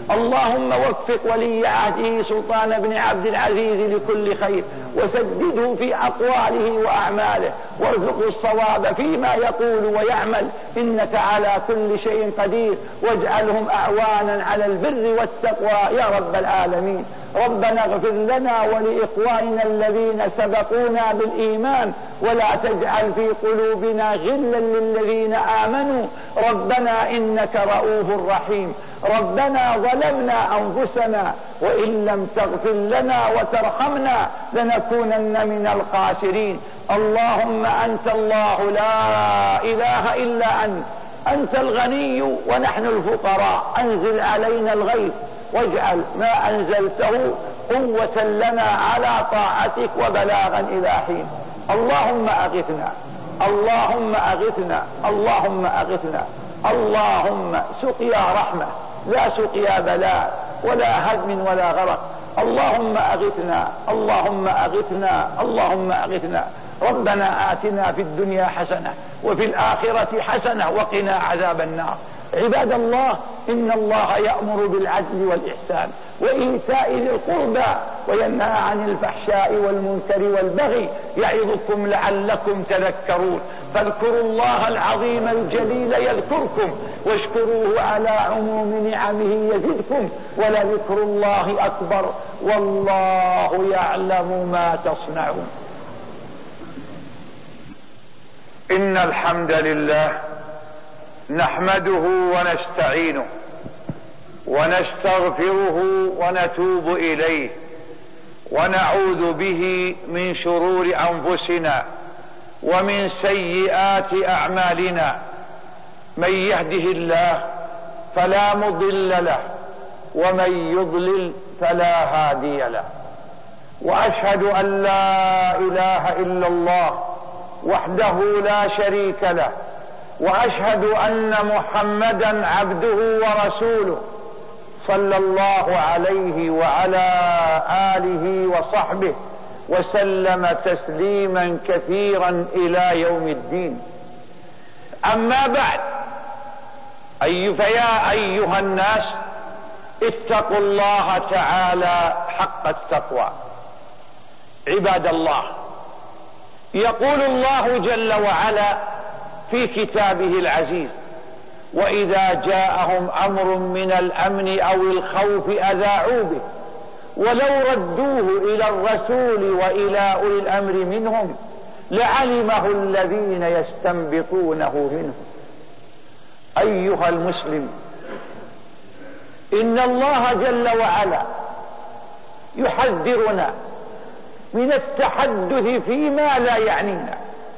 اللهم وفق ولي عهده سلطان بن عبد العزيز لكل خير، وسدده في أقواله وأعماله، وارزقه الصواب فيما يقول ويعمل، إنك على كل شيء قدير، واجعلهم أعوانا على البر والتقوى يا رب العالمين. ربنا اغفر لنا ولإخواننا الذين سبقونا بالإيمان، ولا تجعل في قلوبنا غلا للذين آمنوا، ربنا إنك رؤوف رحيم. ربنا ظلمنا أنفسنا وإن لم تغفر لنا وترحمنا لنكونن من الخاسرين. اللهم أنت الله لا إله إلا أنت، أنت الغني ونحن الفقراء، أنزل علينا الغيث واجعل ما أنزلته قوة لنا على طاعتك وبلاغا إلى حين. اللهم أغثنا، اللهم أغثنا، اللهم أغثنا، اللهم سقيا رحمة لا سقيا بلاء ولا هدم ولا غرق. اللهم أغثنا، اللهم أغثنا، اللهم أغثنا. ربنا آتنا في الدنيا حسنة وفي الآخرة حسنة وقنا عذاب النار. عباد الله، إن الله يأمر بالعدل والإحسان وإيتاء ذي القربى وينهى عن الفحشاء والمنكر والبغي، يعظكم لعلكم تذكرون. فاذكروا الله العظيم الجليل يذكركم، واشكروه على عموم نعمه يزدكم، ولذكر الله أكبر، والله يعلم ما تصنعون. إن الحمد لله نحمده ونستعينه ونستغفره ونتوب إليه، ونعوذ به من شرور أنفسنا ومن سيئات أعمالنا. من يهده الله فلا مضل له، ومن يضلل فلا هادي له. وأشهد أن لا إله إلا الله وحده لا شريك له، وأشهد أن محمدا عبده ورسوله، صلى الله عليه وعلى آله وصحبه وسلم تسليما كثيرا إلى يوم الدين. أما بعد، فيا أيها الناس، اتقوا الله تعالى حق التقوى. عباد الله، يقول الله جل وعلا في كتابه العزيز: وإذا جاءهم أمر من الأمن أو الخوف أذاعوا به، ولو ردوه إلى الرسول وإلى أولي الأمر منهم لعلمه الذين يستنبطونه منهم. أيها المسلم، إن الله جل وعلا يحذرنا من التحدث فيما لا يعنينا،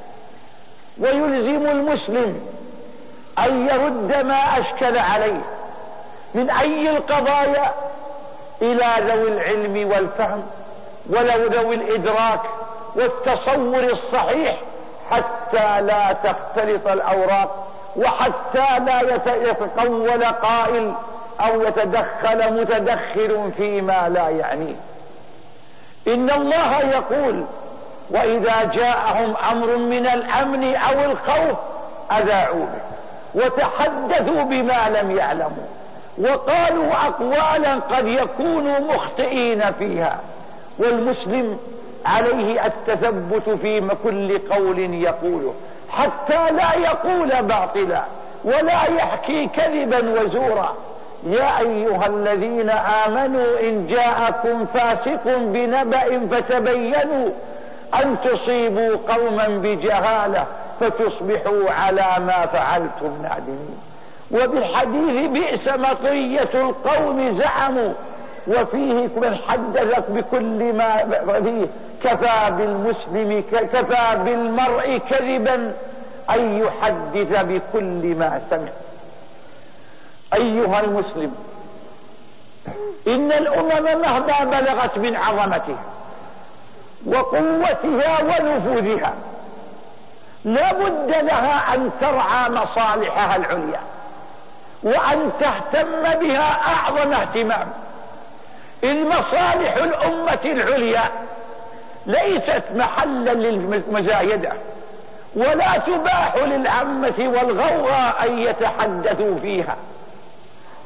ويلزم المسلم أن يرد ما أشكل عليه من أي القضايا إلى ذوي العلم والفهم وذوي الإدراك والتصور الصحيح، حتى لا تختلط الأوراق، وحتى لا يتقول قائل أو يتدخل متدخل فيما لا يعنيه. إن الله يقول: وإذا جاءهم أمر من الأمن أو الخوف أذاعوا به، وتحدثوا بما لم يعلموا، وقالوا أقوالا قد يكونوا مخطئين فيها. والمسلم عليه التثبت في كل قول يقوله، حتى لا يقول باطلا ولا يحكي كذبا وزورا. يا أيها الذين آمنوا إن جاءكم فاسق بنبأ فتبينوا أن تصيبوا قوما بجهالة فتصبحوا على ما فعلتم نادمين. وبالحديث بئس مطية القوم زعموا، وفيه من حدثك بكل ما فيه. كفى بالمرء كذبا أن يحدث بكل ما سمع. أيها المسلم، إن الأمم مهما بلغت من عظمتها وقوتها ونفوذها لا بد لها أن ترعى مصالحها العليا، وأن تهتم بها أعظم اهتمام. المصالح الأمة العليا ليست محلا للمزايدة، ولا تباح للعامة والغوغاء أن يتحدثوا فيها،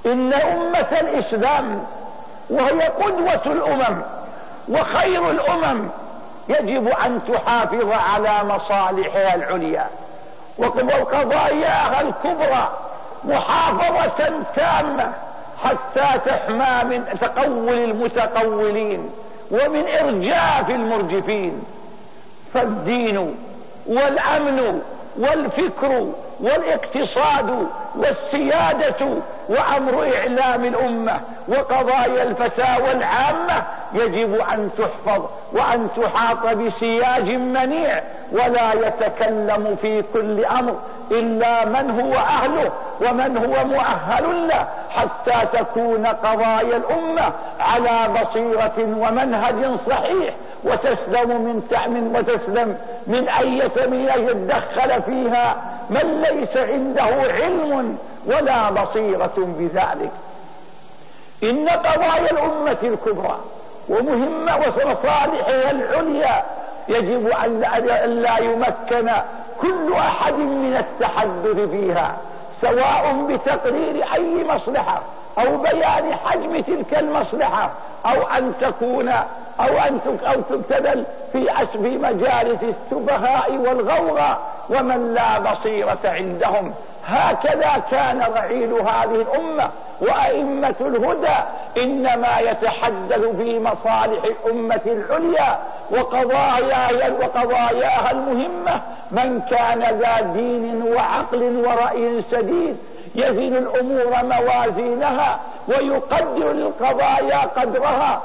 إن أمة الإسلام وهي قدوة الأمم وخير الأمم يجب أن تحافظ على مصالحها العليا وقضاياها الكبرى محافظة تامة حتى تحمى من تقول المتقولين ومن إرجاف المرجفين. فالدين والأمن والفكر والاقتصاد والسيادة وأمر إعلام الأمة وقضايا الفتاوى العامة يجب أن تحفظ وأن تحاط بسياج منيع، ولا يتكلم في كل أمر إلا من هو أهله ومن هو مؤهل له، حتى تكون قضايا الأمة على بصيرة ومنهج صحيح، وتسلم من أن يتدخل فيها من ليس عنده علم ولا بصيرة بذلك. إن قضايا الأمة الكبرى ومهمة ومصالحها العليا يجب أن لا يمكن كل أحد من التحدث فيها، سواء بتقرير أي مصلحة أو بيان حجم تلك المصلحة أو أن تبتذل في مجالس السفهاء والغوغاء ومن لا بصيرة عندهم. هكذا كان رعيل هذه الأمة وأئمة الهدى، إنما يتحدث في مصالح الأمة العليا وقضاياها المهمة من كان ذا دين وعقل ورأي سديد، يزن الأمور موازينها ويقدر للقضايا قدرها،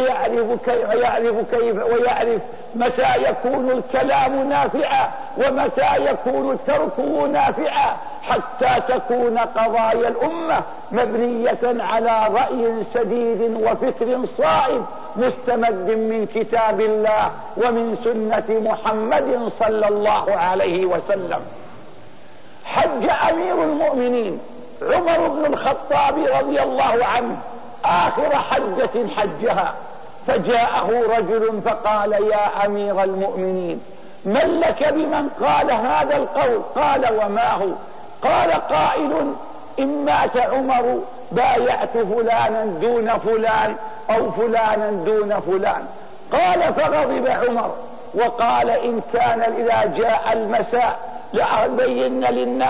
ويعرف متى يكون الكلام نافعا ومتى يكون تركه نافعا، حتى تكون قضايا الأمة مبنية على رأي سديد وفكر صائب مستمد من كتاب الله ومن سنة محمد صلى الله عليه وسلم. حج أمير المؤمنين عمر بن الخطاب رضي الله عنه آخر حجة حجها، فجاءه رجل فقال: يا أمير المؤمنين، من لك بمن قال هذا القول؟ قال: وما هو؟ قال قائل: إن مات عمر بايعت فلانا دون فلان أو فلانا دون فلان. قال: فغضب عمر وقال: إن كان إذا جاء المساء لأبين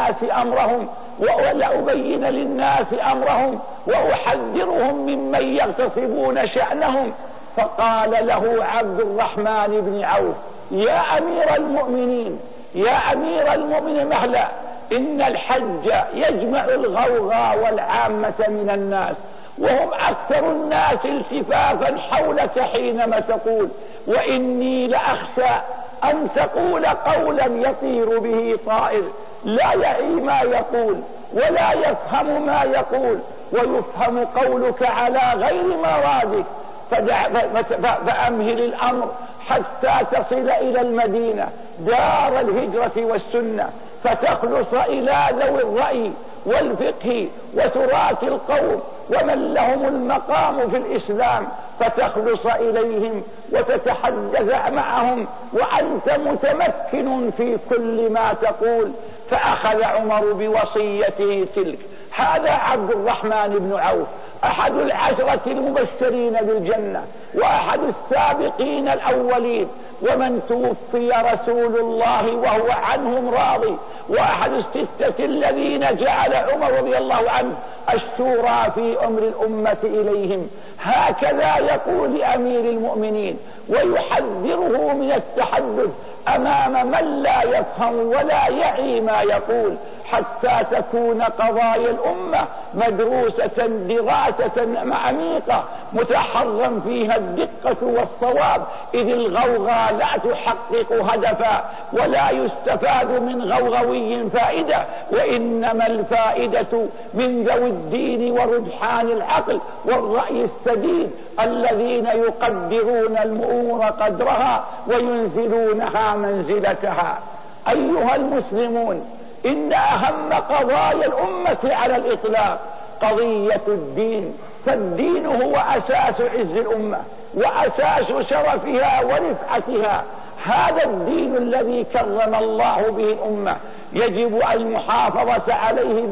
للناس أمرهم وأحذرهم ممن يغتصبون شأنهم. فقال له عبد الرحمن بن عوف: يا أمير المؤمنين مهلا، إن الحج يجمع الغوغاء والعامة من الناس، وهم أكثر الناس التفافا حولك حينما تقول، وإني لأخشى أن تقول قولا يطير به طائر لا يعي ما يقول ولا يفهم ما يقول، ويفهم قولك على غير مرادك، فأمهل الأمر حتى تصل إلى المدينة دار الهجرة والسنة، فتخلص إلى ذوي الرأي والفقه وتراث القوم ومن لهم المقام في الإسلام، فتخلص إليهم وتتحدث معهم وأنت متمكن في كل ما تقول. فأخذ عمر بوصيته تلك. هذا عبد الرحمن بن عوف أحد العشرة المبشرين بالجنة وأحد السابقين الأولين، ومن توفي رسول الله وهو عنهم راضي، وأحد الستة الذين جعل عمر رضي الله عنه الشورى في أمر الأمة إليهم. هكذا يقول لأمير المؤمنين ويحذره من التحدث أمام من لا يفهم ولا يعي ما يقول، حتى تكون قضايا الأمة مدروسة دراسة عميقة متحرم فيها الدقة والصواب، إذ الغوغاء لا تحقق هدفا ولا يستفاد من غوغوي فائدة، وإنما الفائدة من ذوي الدين ورجحان العقل والرأي السديد الذين يقدرون الأمور قدرها وينزلونها منزلتها. أيها المسلمون، إن أهم قضايا الأمة على الإطلاق قضية الدين، فالدين هو أساس عز الأمة وأساس شرفها ورفعتها. هذا الدين الذي كرم الله به الأمة يجب المحافظة عليه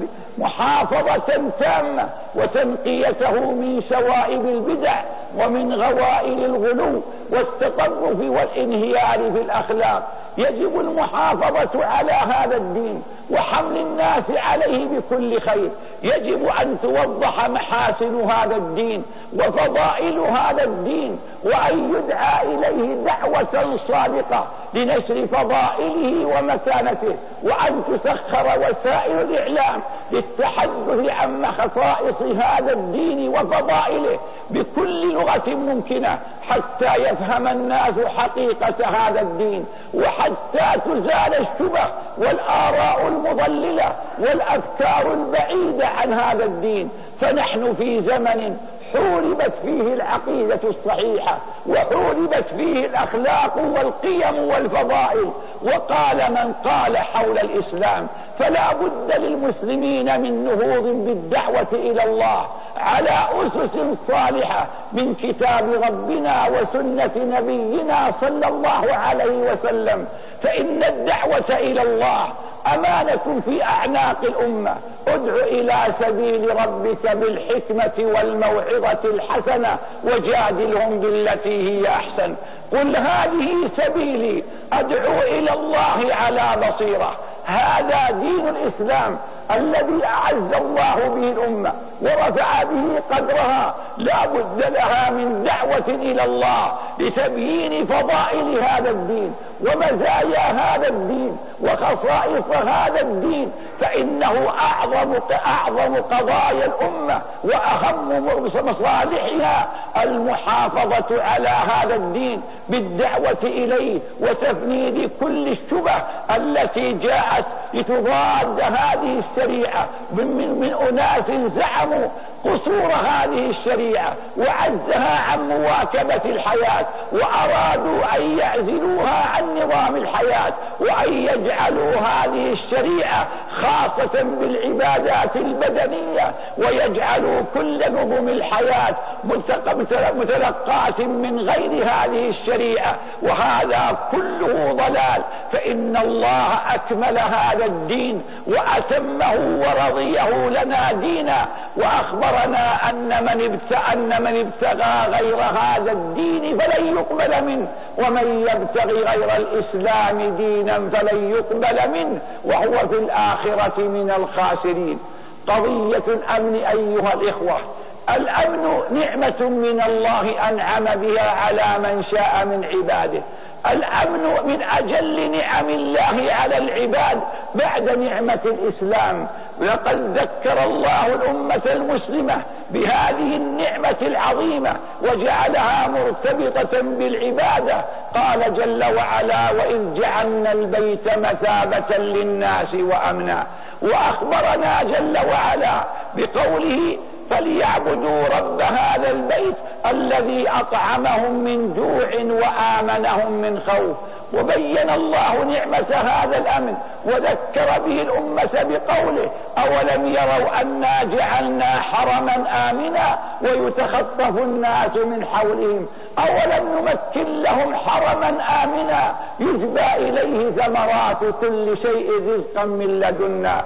محافظة تامة، وتنقيته من شوائب البدع ومن غوائل الغلو والتطرف والانهيار في الأخلاق. يجب المحافظة على هذا الدين وحمل الناس عليه بكل خير. يجب أن توضح محاسن هذا الدين وفضائل هذا الدين، وأن يدعى إليه دعوة صادقة لنشر فضائله ومكانته، وأن تسخر وسائل الإعلام للتحدث عن خصائص هذا الدين وفضائله بكل لغة ممكنة، حتى يفهم الناس حقيقة هذا الدين، وحتى تزال الشبه والآراء المضللة والأفكار البعيدة عن هذا الدين. فنحن في زمن حوربت فيه العقيدة الصحيحة، وحوربت فيه الأخلاق والقيم والفضائل. وقال من قال حول الإسلام: فلا بد للمسلمين من نهوض بالدعوة إلى الله على أسس صالحة من كتاب ربنا وسنة نبينا صلى الله عليه وسلم، فإن الدعوة إلى الله أمانة في أعناق الأمة. ادع إلى سبيل ربك بالحكمة والموعظة الحسنة وجادلهم بالتي هي أحسن. قل هذه سبيلي أدعو إلى الله على بصيرة. هذا دين الإسلام الذي أعز الله به الأمة ورفع به قدرها. لا بد لها من دعوة إلى الله لتبيين فضائل هذا الدين ومزايا هذا الدين وخصائص هذا الدين، فإنه أعظم قضايا الأمة وأهم مصالحها المحافظة على هذا الدين بالدعوة إليه وتفنيد كل الشبه التي جاءت لتضاد هذه الشريعة من أناس زعموا قصور هذه الشريعة وعزها عن مواكبة الحياة، وأرادوا أن يعزلوها عن نظام الحياة، وأن يجعلوا هذه الشريعة خاصة بالعبادات البدنية، ويجعلوا كل نظم الحياة متلقاة من غير هذه الشريعة. وهذا كله ضلال، فإن الله أكمل هذا الدين وأتمه ورضيه لنا دينا، وأخبرنا أن من ابتغى غير هذا الدين فلن يقبل منه، ومن يبتغي غير الإسلام دينا فلن يقبل منه وهو في الآخرة من الخاسرين. قضية الأمن أيها الإخوة، الأمن نعمة من الله أنعم بها على من شاء من عباده. الأمن من أجل نعم الله على العباد بعد نعمة الإسلام. لقد ذكر الله الأمة المسلمة بهذه النعمة العظيمة وجعلها مرتبطة بالعبادة. قال جل وعلا: وإذ جعلنا البيت مثابة للناس وأمنا. وأخبرنا جل وعلا بقوله: فليعبدوا رب هذا البيت الذي أطعمهم من جوع وآمنهم من خوف. وبين الله نعمة هذا الأمن وذكر به الأمة بقوله: أولم يروا أنا جعلنا حرما آمنا ويتخطف الناس من حولهم أولم نمكن لهم حرما آمنا يجبى إليه ثمرات كل شيء رزقا من لدنا.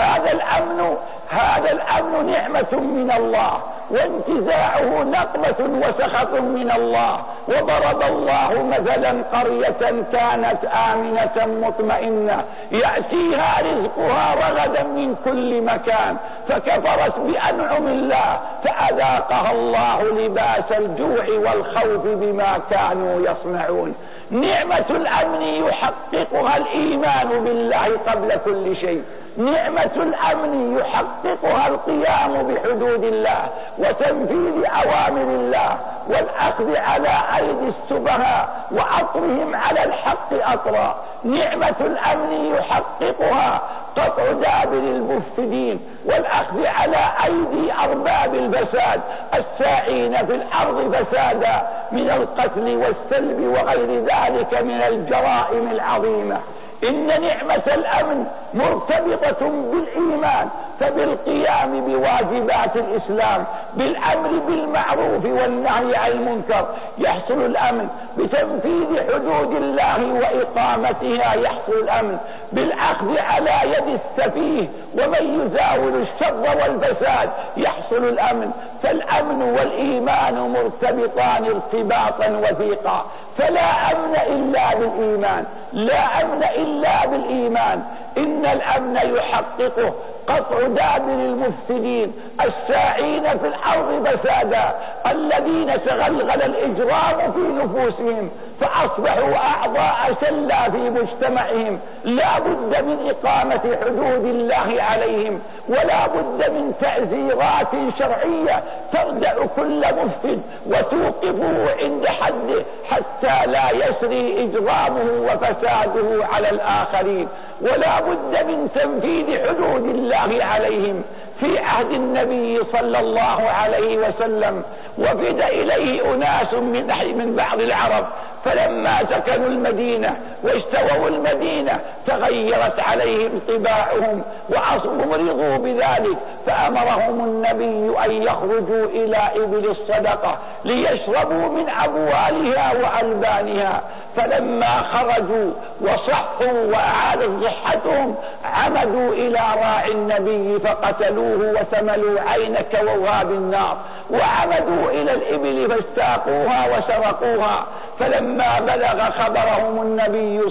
هذا الأمن نعمة من الله، وانتزاعه نقمة وسخط من الله. وضرب الله مثلا قرية كانت آمنة مطمئنة يأتيها رزقها رغدا من كل مكان فكفرت بأنعم الله فأذاقها الله لباس الجوع والخوف بما كانوا يصنعون. نعمة الأمن يحققها الإيمان بالله قبل كل شيء. نعمة الأمن يحققها القيام بحدود الله وتنفيذ أوامر الله والأخذ على أيدي السفهاء وأطرهم على الحق أطرا. نعمة الأمن يحققها قطع دابر المفسدين والأخذ على أيدي أرباب الفساد الساعين في الأرض فسادا من القتل والسلب وغير ذلك من الجرائم العظيمة. إن نعمة الأمن مرتبطة بالإيمان، فبالقيام بواجبات الإسلام، بالأمر بالمعروف والنهي عن المنكر يحصل الأمن، بتنفيذ حدود الله وإقامتها يحصل الأمن، بالأخذ على يد السفيه ومن يزاول الشر والفساد يحصل الأمن. فالأمن والإيمان مرتبطان ارتباطا وثيقا، فلا أمن إلا بالإيمان، لا أمن إلا بالإيمان. إن الأمن يحققه قطع دابر المفسدين الساعين في الأرض فسادا، الذين تغلغل الإجرام في نفوسهم فأصبحوا أعضاء سلة في مجتمعهم. لا بد من إقامة حدود الله عليهم، ولا بد من تعزيرات شرعية تردع كل مفسد وتوقفه عند حده حتى لا يسري إجرامه وفساده على الآخرين، ولا بد من تنفيذ حدود الله عليهم. في عهد النبي صلى الله عليه وسلم وفد إليه أناس من بعض العرب، فلما سكنوا المدينة واجتووا المدينة تغيرت عليهم طباعهم وأمرضوا بذلك، فأمرهم النبي أن يخرجوا إلى إبل الصدقة ليشربوا من أبوالها وألبانها. فلما خرجوا وصحوا وأعادت صحتهم عمدوا إلى راعي النبي فقتلوه وثملوا عين كوغاب النار، وعمدوا إلى الإبل فاستاقوها وسرقوها. فلما بلغ خبرهم النبي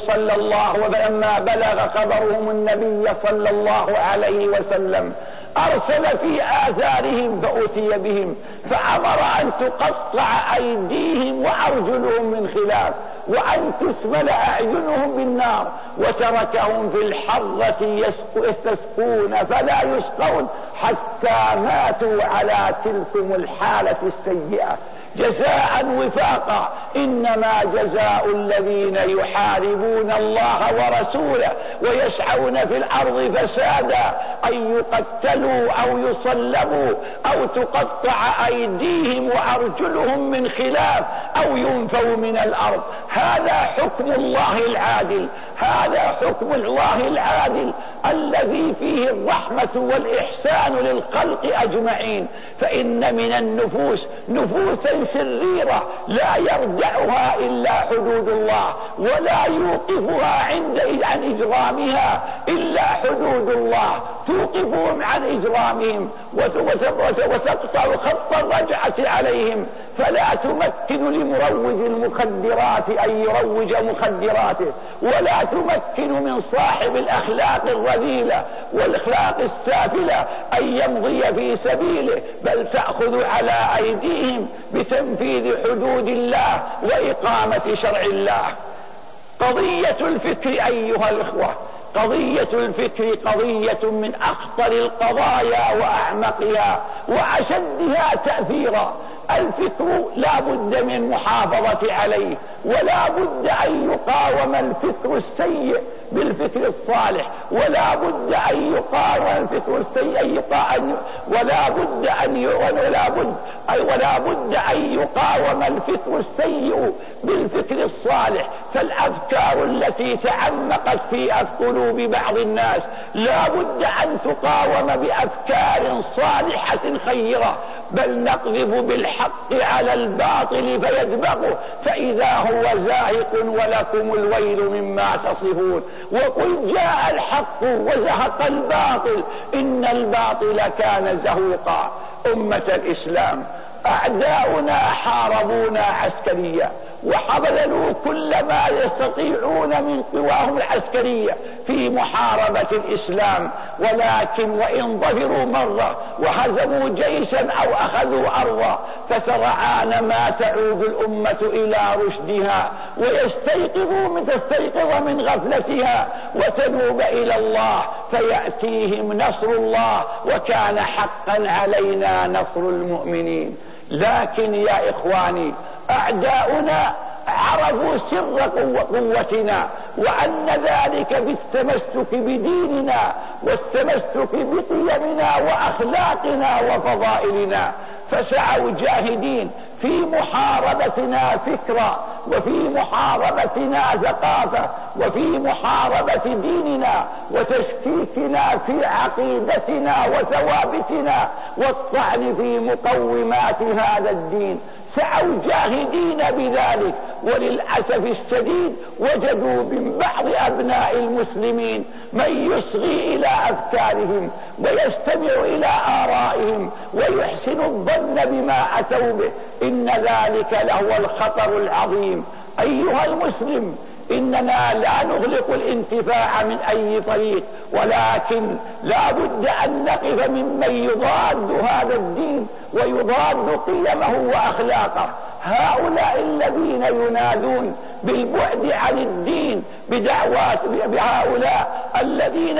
صلى الله عليه وسلم أرسل في آثارهم فأتي بهم، فأمر أن تقطع أيديهم وأرجلهم من خلاف، وأن تسمل أعينهم بالنار، وتركهم في الحرة يستسقون فلا يسقون حتى ماتوا على تلكم الحالة السيئة جزاء وفاقا. إنما جزاء الذين يحاربون الله ورسوله ويسعون في الأرض فسادا أن يقتلوا أو يصلبوا أو تقطع أيديهم وأرجلهم من خلاف أو ينفوا من الأرض. هذا حكم الله العادل، هذا حكم الله العادل الذي فيه الرحمة والإحسان للخلق أجمعين. فإن من النفوس نفوسا شريرة لا يرجعها إلا حدود الله، ولا يوقفها عن إجرامها إلا حدود الله، توقفهم عن إجرامهم وتقطع خط الرجعة عليهم. فلا تمكن لمروج المخدرات أن يروج مخدراته، ولا تمكن من صاحب الأخلاق الرذيلة والأخلاق السافلة أن يمضي في سبيله، بل تأخذ على أيديهم بتنفيذ حدود الله وإقامة شرع الله. قضية الفكر أيها الإخوة، قضية الفكر قضية من أخطر القضايا وأعمقها وأشدها تأثيرا. الفكر لا بد من محافظة عليه، ولا بد أن يقاوم الفكر السيء بالفكر الصالح، ولا بد أن يقاوم الفكر السيء ولا بد أن يقاوم الفكر السيء بالفكر الصالح. فالأفكار التي تعمقت في قلوب بعض الناس لا بد أن تقاوم بأفكار صالحة خيرة، بل نقذف بالحق على الباطل فيدبغه فإذا هو زاهق ولكم الويل مما تصفون. وقل جاء الحق وزهق الباطل إن الباطل كان زهوقا. أمة الإسلام، أعداؤنا حاربونا عسكريا وحبذلوا كل ما يستطيعون من قواهم العسكرية في محاربة الإسلام، ولكن وإن ظفروا مرة وهزموا جيشا أو أخذوا أرضا فسرعان ما تعود الأمة إلى رشدها تستيقظ من غفلتها وتنوب إلى الله فيأتيهم نصر الله، وكان حقا علينا نصر المؤمنين. لكن يا إخواني، أعداؤنا عرفوا سر قوتنا، وأن ذلك بالتمسك بديننا والتمسك بقيمنا وأخلاقنا وفضائلنا، فسعوا جاهدين في محاربتنا فكرا وفي محاربتنا ثقافة، وفي محاربة ديننا وتشكيكنا في عقيدتنا وثوابتنا والطعن في مقومات هذا الدين. سعوا جاهدين بذلك، وللأسف الشديد وجدوا من بعض أبناء المسلمين من يصغي إلى أفكارهم ويستمع إلى آرائهم ويحسن الظن بما أتوا به. إن ذلك لهو الخطر العظيم. أيها المسلم، إننا لا نغلق الانتفاع من أي طريق، ولكن لا بد أن نقف ممن يضاد هذا الدين ويضاد قيمه وأخلاقه. هؤلاء الذين ينادون بالبعد عن الدين بدعوات، بهؤلاء الذين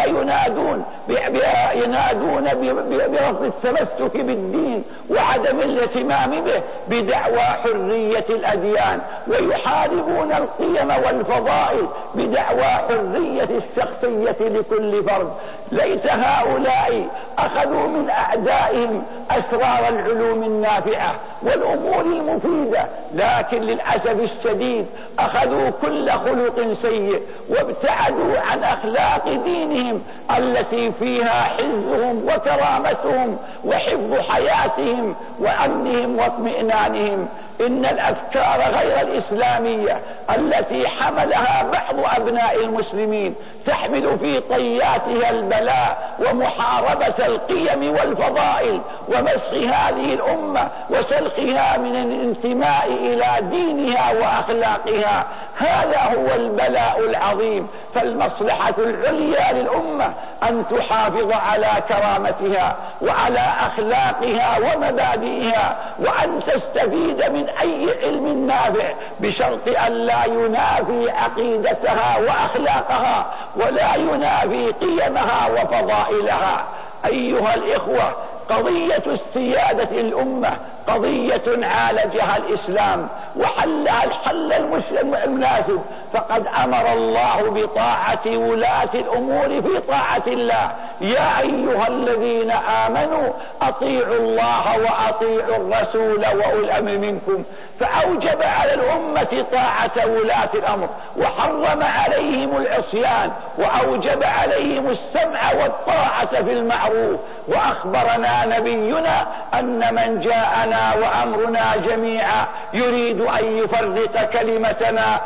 ينادون برفض التمسك بالدين وعدم الاهتمام به بدعوى حرية الأديان، ويحاربون القيم والفضائل بدعوى حرية الشخصية لكل فرد. ليس هؤلاء أخذوا من أعدائهم أسرار العلوم النافعة والأمور المفيدة، لكن للأسف الشديد أخذوا كل خلق سيء وابتعدوا عن أخلاق دينهم التي فيها حفظهم وكرامتهم وحفظ حياتهم وأمنهم واطمئنانهم. إن الأفكار غير الإسلامية التي حملها بعض أبناء المسلمين تحمل في طياتها البلاء ومحاربة القيم والفضائل ومسخ هذه الأمة وسلخها من الانتماء إلى دينها وأخلاقها. هذا هو البلاء العظيم. فالمصلحة العليا للأمة أن تحافظ على كرامتها وعلى أخلاقها ومبادئها، وأن تستفيد من أي علم نافع بشرط أن لا ينافي عقيدتها وأخلاقها ولا ينافي قيمها وفضائلها. أيها الإخوة، قضية السيادة الأمة قضية عالجها الإسلام وحلها الحل المناسب، فقد أمر الله بطاعة ولاة الأمور في طاعة الله. يا أيها الذين آمنوا أطيعوا الله وأطيعوا الرسول وأولي الأمر منكم، فأوجب على الأمة طاعة ولاة الأمر وحرم عليهم العصيان وأوجب عليهم السمع والطاعة في المعروف. وأخبرنا نبينا أن من جاءنا وأمرنا جميعا يريد أن يفرق كلمتنا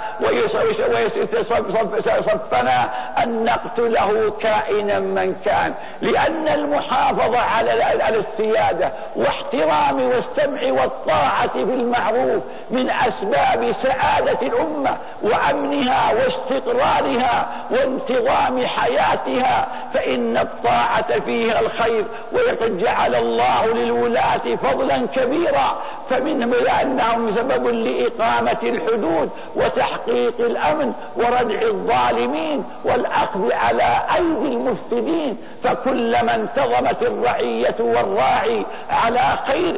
ويصفنا أن نقتله كائنا من كان، لأن المحافظة على السيادة واحترام والسمع والطاعة في المعروف من أسباب سعادة الأمة وأمنها واستقرارها وانتظام حياتها. فإن الطاعة فيها الخير، وقد جعل الله للولاة فضلا كبيرا، فمنهم لأنهم سبب لإقامة الحدود وتحقيق الأمن وردع الظالمين والأخذ على أيدي المفسدين. فكلما انتظمت الرعية والراعي على خير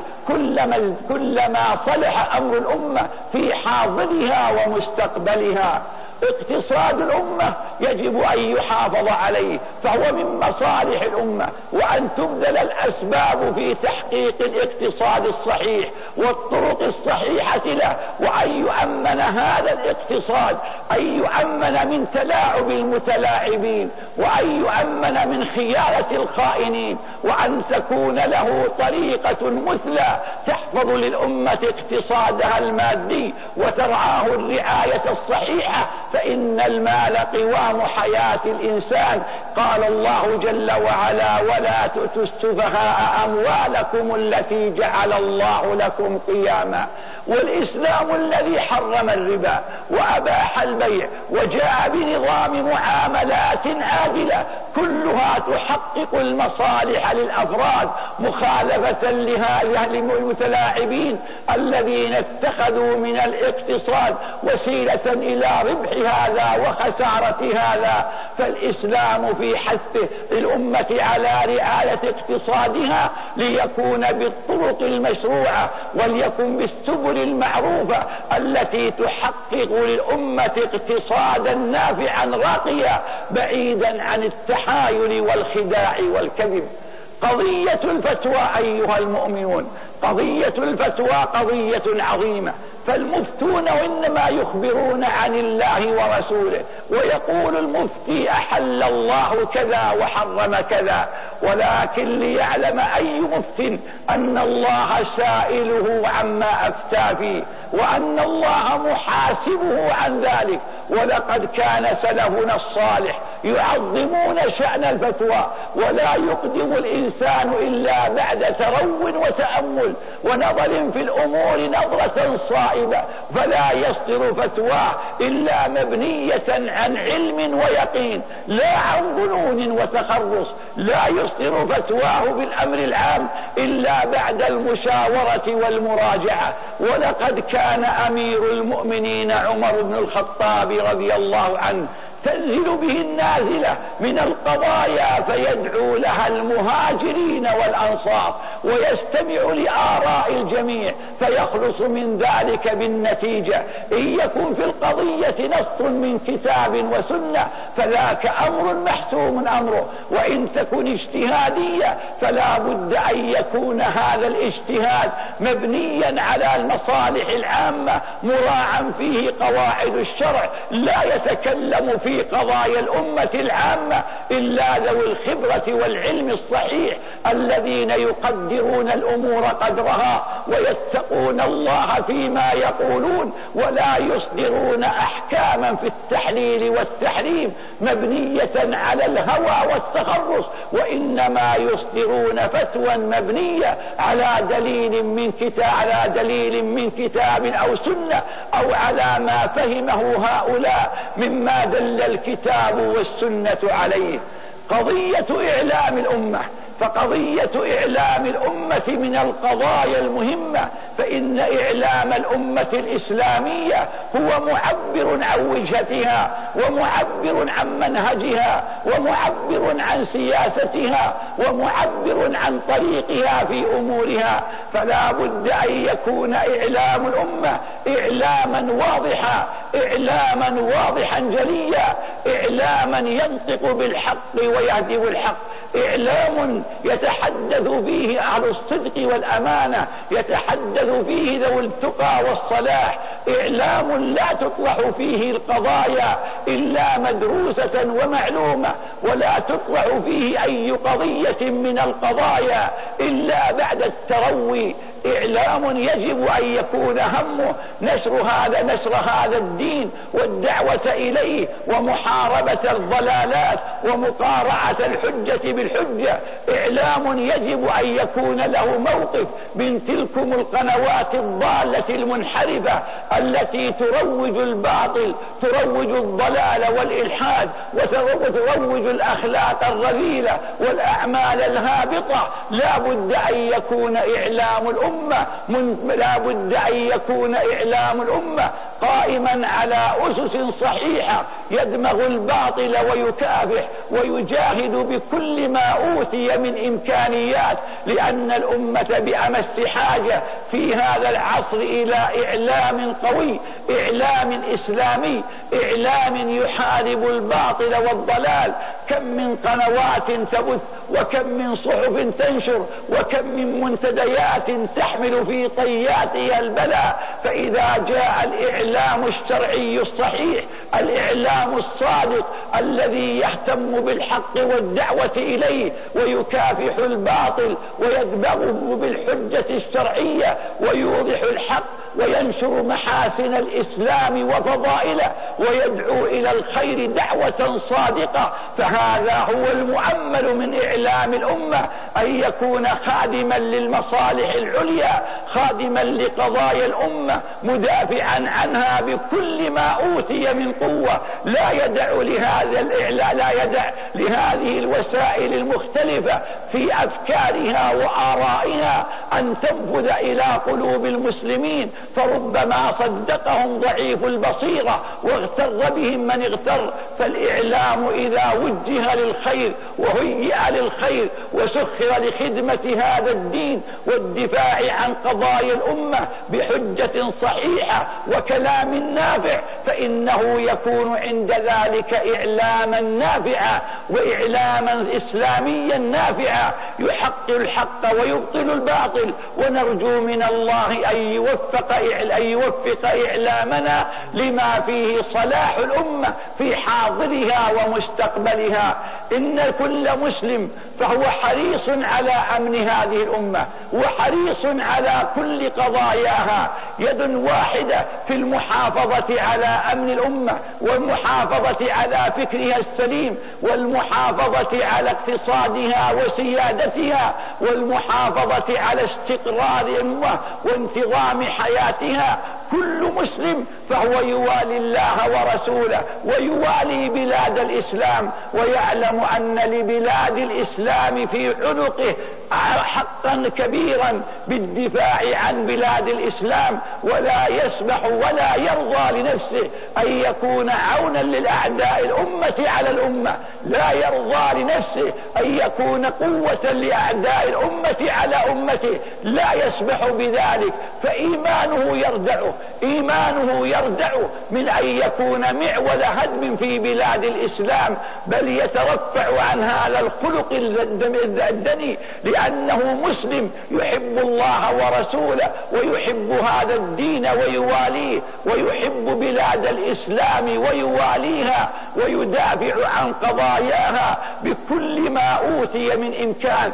كلما صلح أمر الأمة في حاضرها ومستقبلها. اقتصاد الأمة يجب أن يحافظ عليه، فهو من مصالح الأمة، وأن تبذل الأسباب في تحقيق الاقتصاد الصحيح والطرق الصحيحة له، وأن يؤمن هذا الاقتصاد، أن يؤمن من تلاعب المتلاعبين، وأن يؤمن من خيانة الخائنين، وأن تكون له طريقة مثلى تحفظ للأمة اقتصادها المادي وترعاه الرعاية الصحيحة، فإن المال قوام حياة الإنسان. قال الله جل وعلا: ولا تؤتوا السفهاء أموالكم التي جعل الله لكم قياما. والإسلام الذي حرم الربا وأباح البيع وجاء بنظام معاملات عادلة كلها تحقق المصالح للأفراد، مخالفة للمتلاعبين الذين اتخذوا من الاقتصاد وسيلة إلى ربح هذا وخسارة هذا. فالإسلام في حث الأمة على رعاية اقتصادها ليكون بالطرق المشروعة وليكن بالسبل المعروفة التي تحقق للأمة اقتصادا نافعا راقيا بعيدا عن التحايل والخداع والكذب. قضية الفتوى أيها المؤمنون قضية الفتوى قضية عظيمة، فالمفتون إنما يخبرون عن الله ورسوله، ويقول المفتي أحل الله كذا وحرم كذا، ولكن ليعلم أي مفت أن الله سائله عما أفتى فيه، وأن الله محاسبه عن ذلك. ولقد كان سلفنا الصالح يعظمون شأن الفتوى، ولا يقدم الإنسان إلا بعد ترو وتأمل ونظر في الأمور نظرة صائبة، فلا يصدر فتواه إلا مبنية عن علم ويقين، لا عن ظنون وتخرص. لا يصدر فتواه بالأمر العام إلا بعد المشاورة والمراجعة. ولقد كان أمير المؤمنين عمر بن الخطاب رضي الله عنه تنزل به النازلة من القضايا فيدعو لها المهاجرين والأنصار، ويستمع لآراء الجميع فيخلص من ذلك بالنتيجة. إن يكن في القضية نص من كتاب وسنة فذاك أمر محسوم أمره، وإن تكن اجتهادية فلا بد أن يكون هذا الاجتهاد مبنيا على المصالح العامة مراعا فيه قواعد الشرع. لا يتكلم في قضايا الأمة العامة إلا ذوي الخبرة والعلم الصحيح الذين يقدرون الأمور قدرها ويتقون الله فيما يقولون، ولا يصدرون أحكاما في التحليل والتحريم مبنية على الهوى والتخرص، وإنما يصدرون فتوى مبنية على دليل من كتاب أو سنة، أو على ما فهمه هؤلاء مما دل الكتاب والسنة عليه. قضية إعلام الأمة، فقضية إعلام الأمة من القضايا المهمة، فإن إعلام الأمة الإسلامية هو معبر عن وجهتها، ومعبر عن منهجها، ومعبر عن سياستها، ومعبر عن طريقها في أمورها. فلا بد أن يكون إعلام الأمة إعلاما واضحا جليا، إعلاما ينطق بالحق ويهدي الحق، إعلام يتحدث فيه أهل الصدق والأمانة، يتحدث فيه ذو التقى والصلاح، إعلام لا تطرح فيه القضايا إلا مدروسة ومعلومة، ولا تطرح فيه أي قضية من القضايا إلا بعد التروي. إعلام يجب أن يكون همه نشر هذا الدين والدعوة إليه، ومحاربة الضلالات، ومقارعة الحجة بالحجة. إعلام يجب أن يكون له موقف من تلكم القنوات الضالة المنحرفة التي تروج الباطل، تروج الضلال والإلحاد، وتروج الأخلاق الرذيلة والأعمال الهابطة. لا بد أن يكون إعلام الأمة قائما على أسس صحيحة، يدمغ الباطل ويكافح ويجاهد بكل ما أوتي من إمكانيات، لأن الأمة بأمس حاجة في هذا العصر إلى إعلام قوي، إعلام إسلامي، إعلام يحارب الباطل والضلال. كم من قنوات تبث، وكم من صحف تنشر، وكم من منتديات تحمل في طياتها البلاء. فإذا جاء الإعلام الشرعي الصحيح، الإعلام الصادق الذي يهتم بالحق والدعوة إليه، ويكافح الباطل ويدبغه بالحجة الشرعية، ويوضح الحق وينشر محاسن الإسلام وفضائله، ويدعو إلى الخير دعوة صادقة، فهذا هو المؤمل من إعلام الأمة، أن يكون خادما للمصالح العليا، خادما لقضايا الأمة، مدافعا عنها بكل ما أوتي من قوة. لا يدع لهذه الوسائل المختلفة في أفكارها وآرائها أن تنفذ إلى قلوب المسلمين، فربما صدقهم ضعيف البصيرة واغتر بهم من اغتر. فالإعلام إذا وجه للخير وهيئ للخير وسخر لخدمة هذا الدين والدفاع عن قضايا الأمة بحجة صحيحة وكلام نافع، فإنه يكون عند ذلك إعلاما نافعا وإعلاما إسلاميا نافعا. يحقق الحق ويبطل الباطل، ونرجو من الله أن يوفق إعلامنا لما فيه صلاح الأمة في حاضرها ومستقبلها. إن كل مسلم فهو حريص على أمن هذه الأمة وحريص على كل قضاياها، يد واحدة في المحافظة على أمن الأمة والمحافظة على فكرها السليم والمحافظة على اقتصادها وسيادتها والمحافظة على استقرار الأمة وانتظام حياتها. كل مسلم فهو يوالي الله ورسوله ويوالي بلاد الإسلام، ويعلم أن لبلاد الإسلام في عنقه حقا كبيرا بالدفاع عن بلاد الإسلام، ولا يسمح ولا يرضى لنفسه أن يكون عونا للأعداء الأمة على الأمة، لا يرضى لنفسه أن يكون قوة لأعداء الأمة على أمته، لا يسمح بذلك. فإيمانه يردعه من أن يكون معول هدم في بلاد الإسلام، بل يترفع عن هذا الخلق الدني، لأنه مسلم يحب الله ورسوله ويحب هذا الدين ويواليه، ويحب بلاد الإسلام ويواليها ويدافع عن قضاياها بكل ما أوتي من إمكان،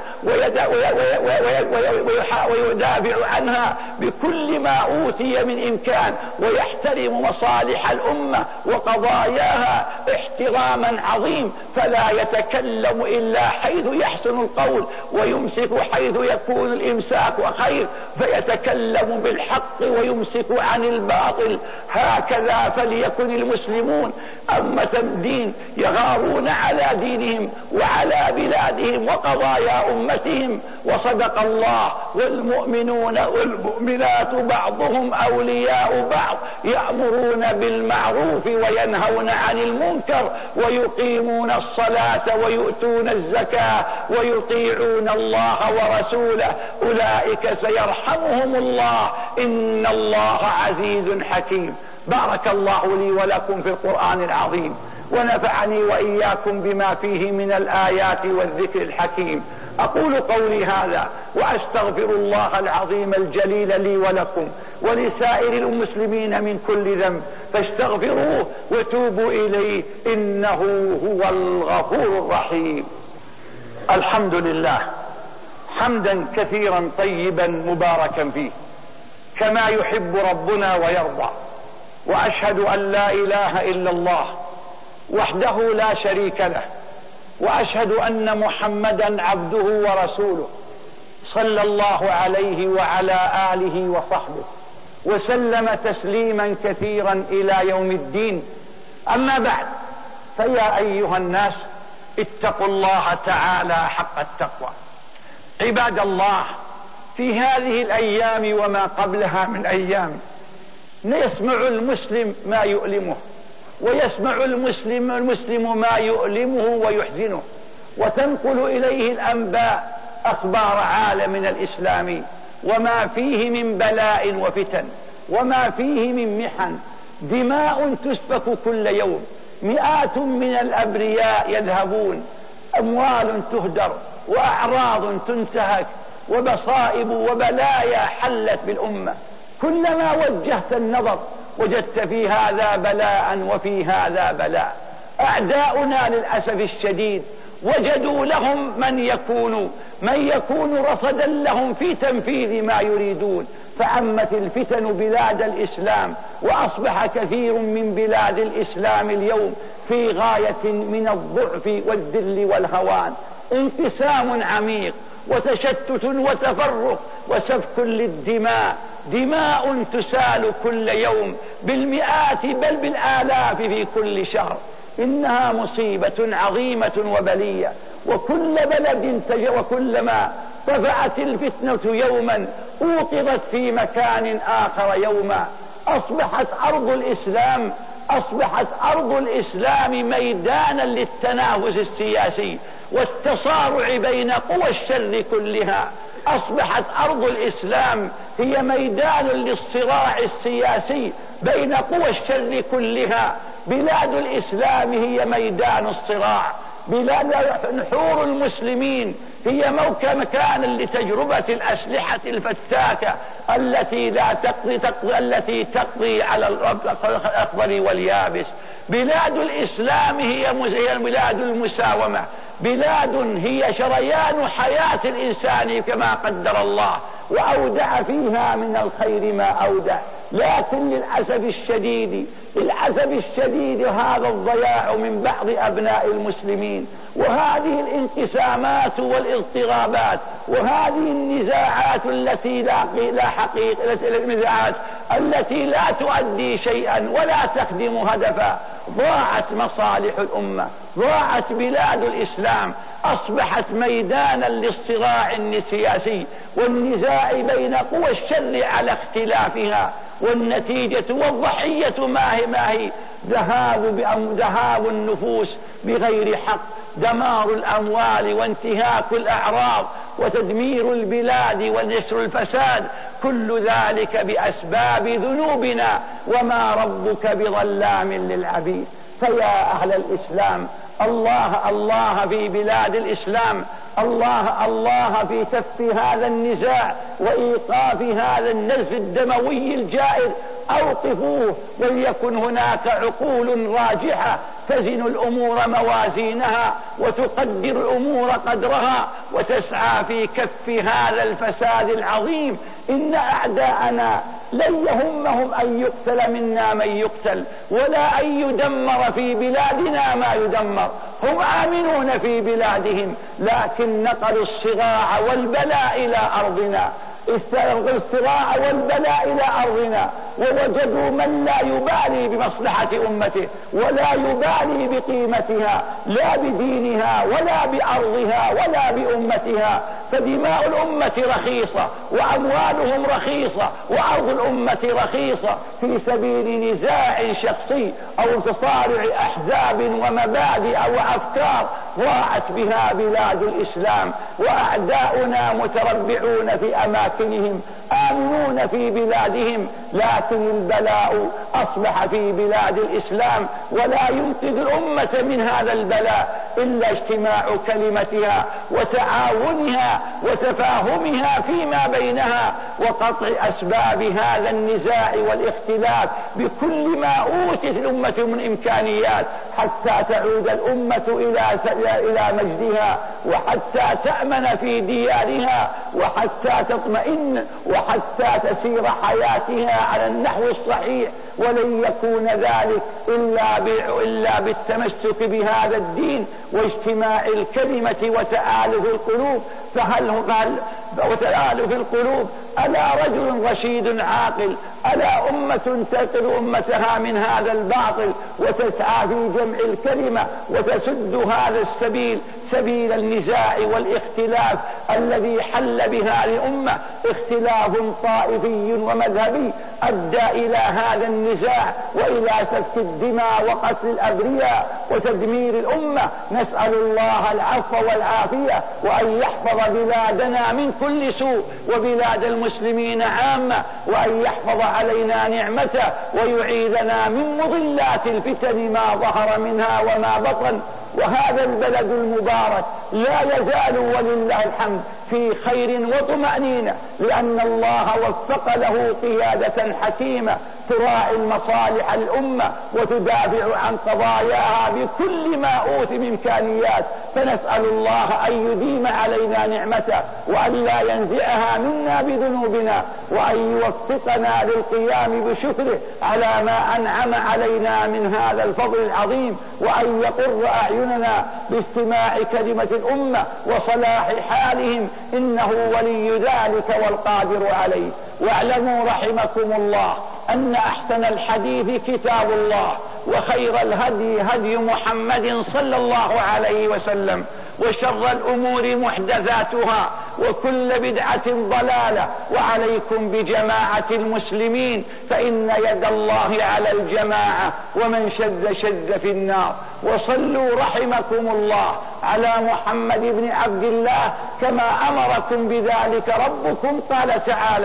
ويدافع عنها بكل ما أوتي من إمكان، ويحترم مصالح الأمة وقضاياها احتراما عظيم، فلا يتكلم إلا حيث يحسن القول ويمسك حيث يكون الإمساك خير، فيتكلم بالحق ويمسك عن الباطل. هكذا فليكن المسلمون أمة الدين يغارون على دينهم وعلى بلادهم وقضايا أمتهم. وصدق الله: والمؤمنون والمؤمنات بعضهم أولياء بعض يأمرون بالمعروف وينهون عن المنكر ويقيمون الصلاة ويؤتون الزكاة ويطيعون الله ورسوله، أولئك سيرحمهم الله، إن الله عزيز حكيم. بارك الله لي ولكم في القرآن العظيم، ونفعني وإياكم بما فيه من الآيات والذكر الحكيم. أقول قولي هذا وأستغفر الله العظيم الجليل لي ولكم ولسائر المسلمين من كل ذنب، فاستغفروه وتوبوا إليه، إنه هو الغفور الرحيم. الحمد لله حمدا كثيرا طيبا مباركا فيه كما يحب ربنا ويرضى، وأشهد أن لا إله إلا الله وحده لا شريك له، وأشهد أن محمدا عبده ورسوله صلى الله عليه وعلى آله وصحبه وسلم تسليما كثيرا إلى يوم الدين. أما بعد، فيا أيها الناس اتقوا الله تعالى حق التقوى. عباد الله، في هذه الأيام وما قبلها من أيام يسمع المسلم ما يؤلمه، ويسمع المسلم ما يؤلمه ويحزنه، وتنقل إليه الأنباء أخبار عالمنا الإسلامي وما فيه من بلاء وفتن وما فيه من محن. دماء تسفك كل يوم، مئات من الأبرياء يذهبون، أموال تهدر وأعراض تنتهك وبصائب وبلايا حلت بالأمة. كلما وجهت النظر وجدت في هذا بلاء وفي هذا بلاء. أعداؤنا للأسف الشديد وجدوا لهم من يكون رصدا لهم في تنفيذ ما يريدون، فعمت الفتن بلاد الإسلام، وأصبح كثير من بلاد الإسلام اليوم في غاية من الضعف والذل والهوان. انقسام عميق وتشتت وتفرق وسفك للدماء، دماء تسال كل يوم بالمئات بل بالآلاف في كل شهر. إنها مصيبة عظيمة وبلية، وكل بلد وكلما طفعت الفتنة يوما أوقظت في مكان آخر يوما. أصبحت أرض الإسلام ميدانا للتنافس السياسي والتصارع بين قوى الشر كلها. أصبحت أرض الإسلام هي ميدان للصراع السياسي بين قوى الشر كلها. بلاد الإسلام هي ميدان الصراع بلاد نحور المسلمين هي مكانا لتجربة الأسلحة الفتاكة التي تقضي على الأخضر واليابس. بلاد الإسلام هي بلاد المساومة، بلاد هي شريان حياة الإنسان كما قدر الله، وأودع فيها من الخير ما أودع. لكن للأسف الشديد هذا الضياع من بعض أبناء المسلمين، وهذه الانقسامات والاضطرابات، وهذه النزاعات التي لا حقيقة، النزاعات التي لا تؤدي شيئا ولا تخدم هدفا. ضاعت مصالح الأمة، ضاعت بلاد الإسلام، أصبحت ميدانا للصراع السياسي والنزاع بين قوى الشر على اختلافها، والنتيجة والضحية ما هي ذهاب النفوس بغير حق، دمار الأموال وانتهاك الأعراض وتدمير البلاد ونشر الفساد، كل ذلك بأسباب ذنوبنا، وما ربك بظلام للعبيد. فيا أهل الإسلام، الله الله في بلاد الإسلام، الله الله في كف هذا النزاع وإيقاف هذا النزف الدموي الجائر. أوقفوه، وليكن هناك عقول راجحة تزن الأمور موازينها وتقدر الأمور قدرها وتسعى في كف هذا الفساد العظيم. إن أعداءنا لن يهمهم أن يقتل منا من يقتل، ولا أن يدمر في بلادنا ما يدمر، هم آمنون في بلادهم، لكن نقلوا الصراع والبلاء إلى أرضنا، استلقوا الصراع والبلاء إلى أرضنا، ووجدوا من لا يبالي بمصلحة أمته ولا يبالي بقيمتها، لا بدينها ولا بأرضها ولا بأمتها. فدماء الأمة رخيصة، وأموالهم رخيصة، وأرض الأمة رخيصة، في سبيل نزاع شخصي أو تصارع أحزاب ومبادئ وأفكار ضاعت بها بلاد الإسلام، وأعداؤنا متربعون في أماكنهم آمنون في بلادهم، لكن البلاء أصبح في بلاد الإسلام، ولا ينقذ الأمة من هذا البلاء إلا اجتماع كلمتها وتعاونها وتفاهمها فيما بينها، وقطع أسباب هذا النزاع والاختلاف بكل ما أوتت الأمة من إمكانيات، حتى تعود الأمة إلى مجدها، وحتى تأمن في ديارها، وحتى تطمئن، وحتى تسير حياتها على النحو الصحيح. ولن يكون ذلك إلا بالتمسك بهذا الدين واجتماع الكلمة وتآلف القلوب. وتآلف القلوب. ألا رجل رشيد عاقل، ألا أمة تقل أمتها من هذا الباطل وتسعى في جمع الكلمة وتسد هذا السبيل، سبيل النزاع والاختلاف الذي حل بها الأمة، اختلاف طائفي ومذهبي أدى إلى هذا النزاع وإلى سفك الدماء وقتل الأبرياء وتدمير الأمة. نسأل الله العفو والعافية، وأن يحفظ بلادنا من كل سوء وبلاد المسلمين عامة، وأن يحفظ علينا نعمته ويعيذنا من مضلات الفتن ما ظهر منها وما بطن. وهذا البلد المبارك لا يزال ولله الحمد في خير وطمأنينة، لأن الله وفق له قيادة حكيمة تراعي مصالح الأمة وتدافع عن قضاياها بكل ما أوتي من إمكانيات. فنسأل الله أن يديم علينا نعمته، وأن لا ينزعها منا بذنوبنا، وأن يوفقنا للقيام بشكره على ما أنعم علينا من هذا الفضل العظيم، وأن يقر أعيننا باستماع كلمة الأمة وصلاح حالهم، إنه ولي ذلك والقادر عليه. واعلموا رحمكم الله أن أحسن الحديث كتاب الله، وخير الهدي هدي محمد صلى الله عليه وسلم، وشر الأمور محدثاتها، وكل بدعة ضلالة. وعليكم بجماعة المسلمين، فإن يد الله على الجماعة، ومن شذ في النار. وصلوا رحمكم الله على محمد بن عبد الله كما أمركم بذلك ربكم. قال تعالى: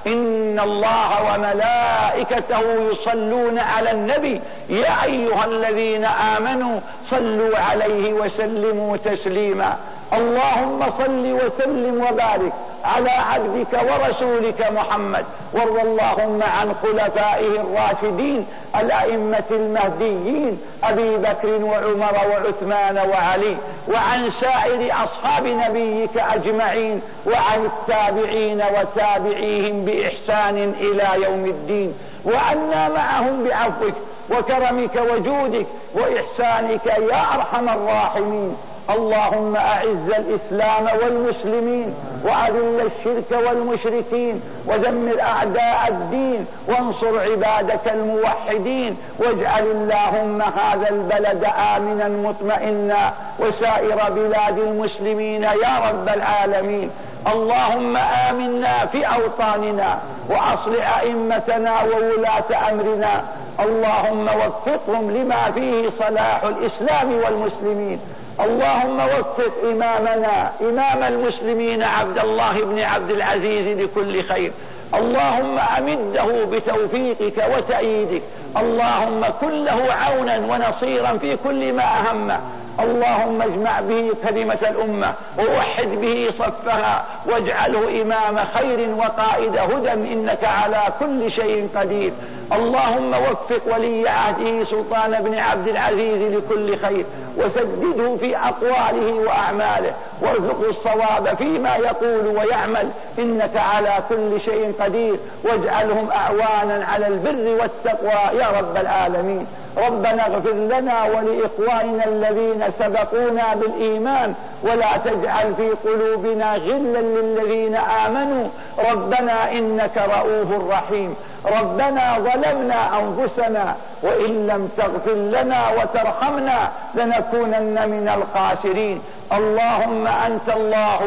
إن الله وملائكته يصلون على النبي يا أيها الذين آمنوا صلوا عليه وسلموا تسليما. اللهم صل وسلم وبارك على عبدك ورسولك محمد، وارض اللهم عن خلفائه الراشدين الأئمة المهديين أبي بكر وعمر وعثمان وعلي، وعن سائر أصحاب نبيك أجمعين، وعن التابعين وتابعيهم بإحسان إلى يوم الدين، وعنا معهم بعفوك وكرمك وجودك وإحسانك يا أرحم الراحمين. اللهم أعز الإسلام والمسلمين، وأذل الشرك والمشركين، ودمر أعداء الدين، وانصر عبادك الموحدين، واجعل اللهم هذا البلد آمنا مطمئنا وسائر بلاد المسلمين يا رب العالمين. اللهم آمنا في أوطاننا، وأصلح أئمتنا وولاة أمرنا، اللهم وفقهم لما فيه صلاح الإسلام والمسلمين. اللهم وفق إمامنا إمام المسلمين عبد الله بن عبد العزيز لكل خير، اللهم أمده بتوفيقك وتأييدك، اللهم كن له عونا ونصيرا في كل ما أهمه، اللهم اجمع به كلمة الأمة ووحد به صفها، واجعله إمام خير وقائد هدى إنك على كل شيء قدير. اللهم وفق ولي عهده سلطان بن عبد العزيز لكل خير، وسدده في أقواله وأعماله، وارزقه الصواب فيما يقول ويعمل إنك على كل شيء قدير، واجعلهم أعوانا على البر والتقوى يا رب العالمين. ربنا اغفر لنا ولإخواننا الذين سبقونا بالإيمان، ولا تجعل في قلوبنا غلا للذين آمنوا، ربنا إنك رؤوف رحيم. ربنا ظلمنا أنفسنا، وإن لم تغفر لنا وترحمنا لنكونن من الخاسرين. اللهم أنت الله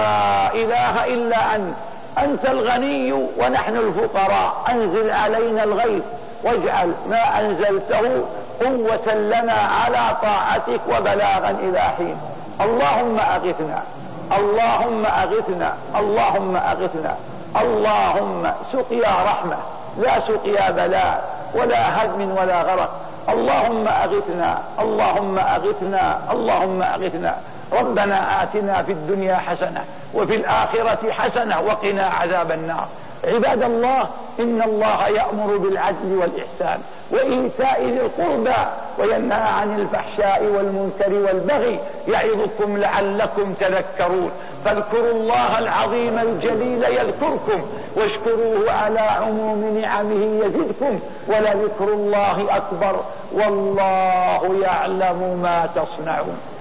لا إله إلا أنت الغني ونحن الفقراء، أنزل علينا الغيث واجعل ما أنزلته قوة لنا على طاعتك وبلاغا إلى حين. اللهم أغثنا، اللهم أغثنا، اللهم أغثنا، اللهم سقيا رحمة لا سقيا بلاء ولا هدم ولا غرق. اللهم أغثنا، اللهم أغثنا، اللهم أغثنا. ربنا آتنا في الدنيا حسنة وفي الآخرة حسنة وقنا عذاب النار. عباد الله، إن الله يأمر بالعدل والإحسان وإيتاء ذي القربى وينهى عن الفحشاء والمنكر والبغي يعظكم لعلكم تذكرون. فاذكروا الله العظيم الجليل يذكركم، واشكروه على عموم نعمه يزدكم، ولذكر الله أكبر، والله يعلم ما تصنعون.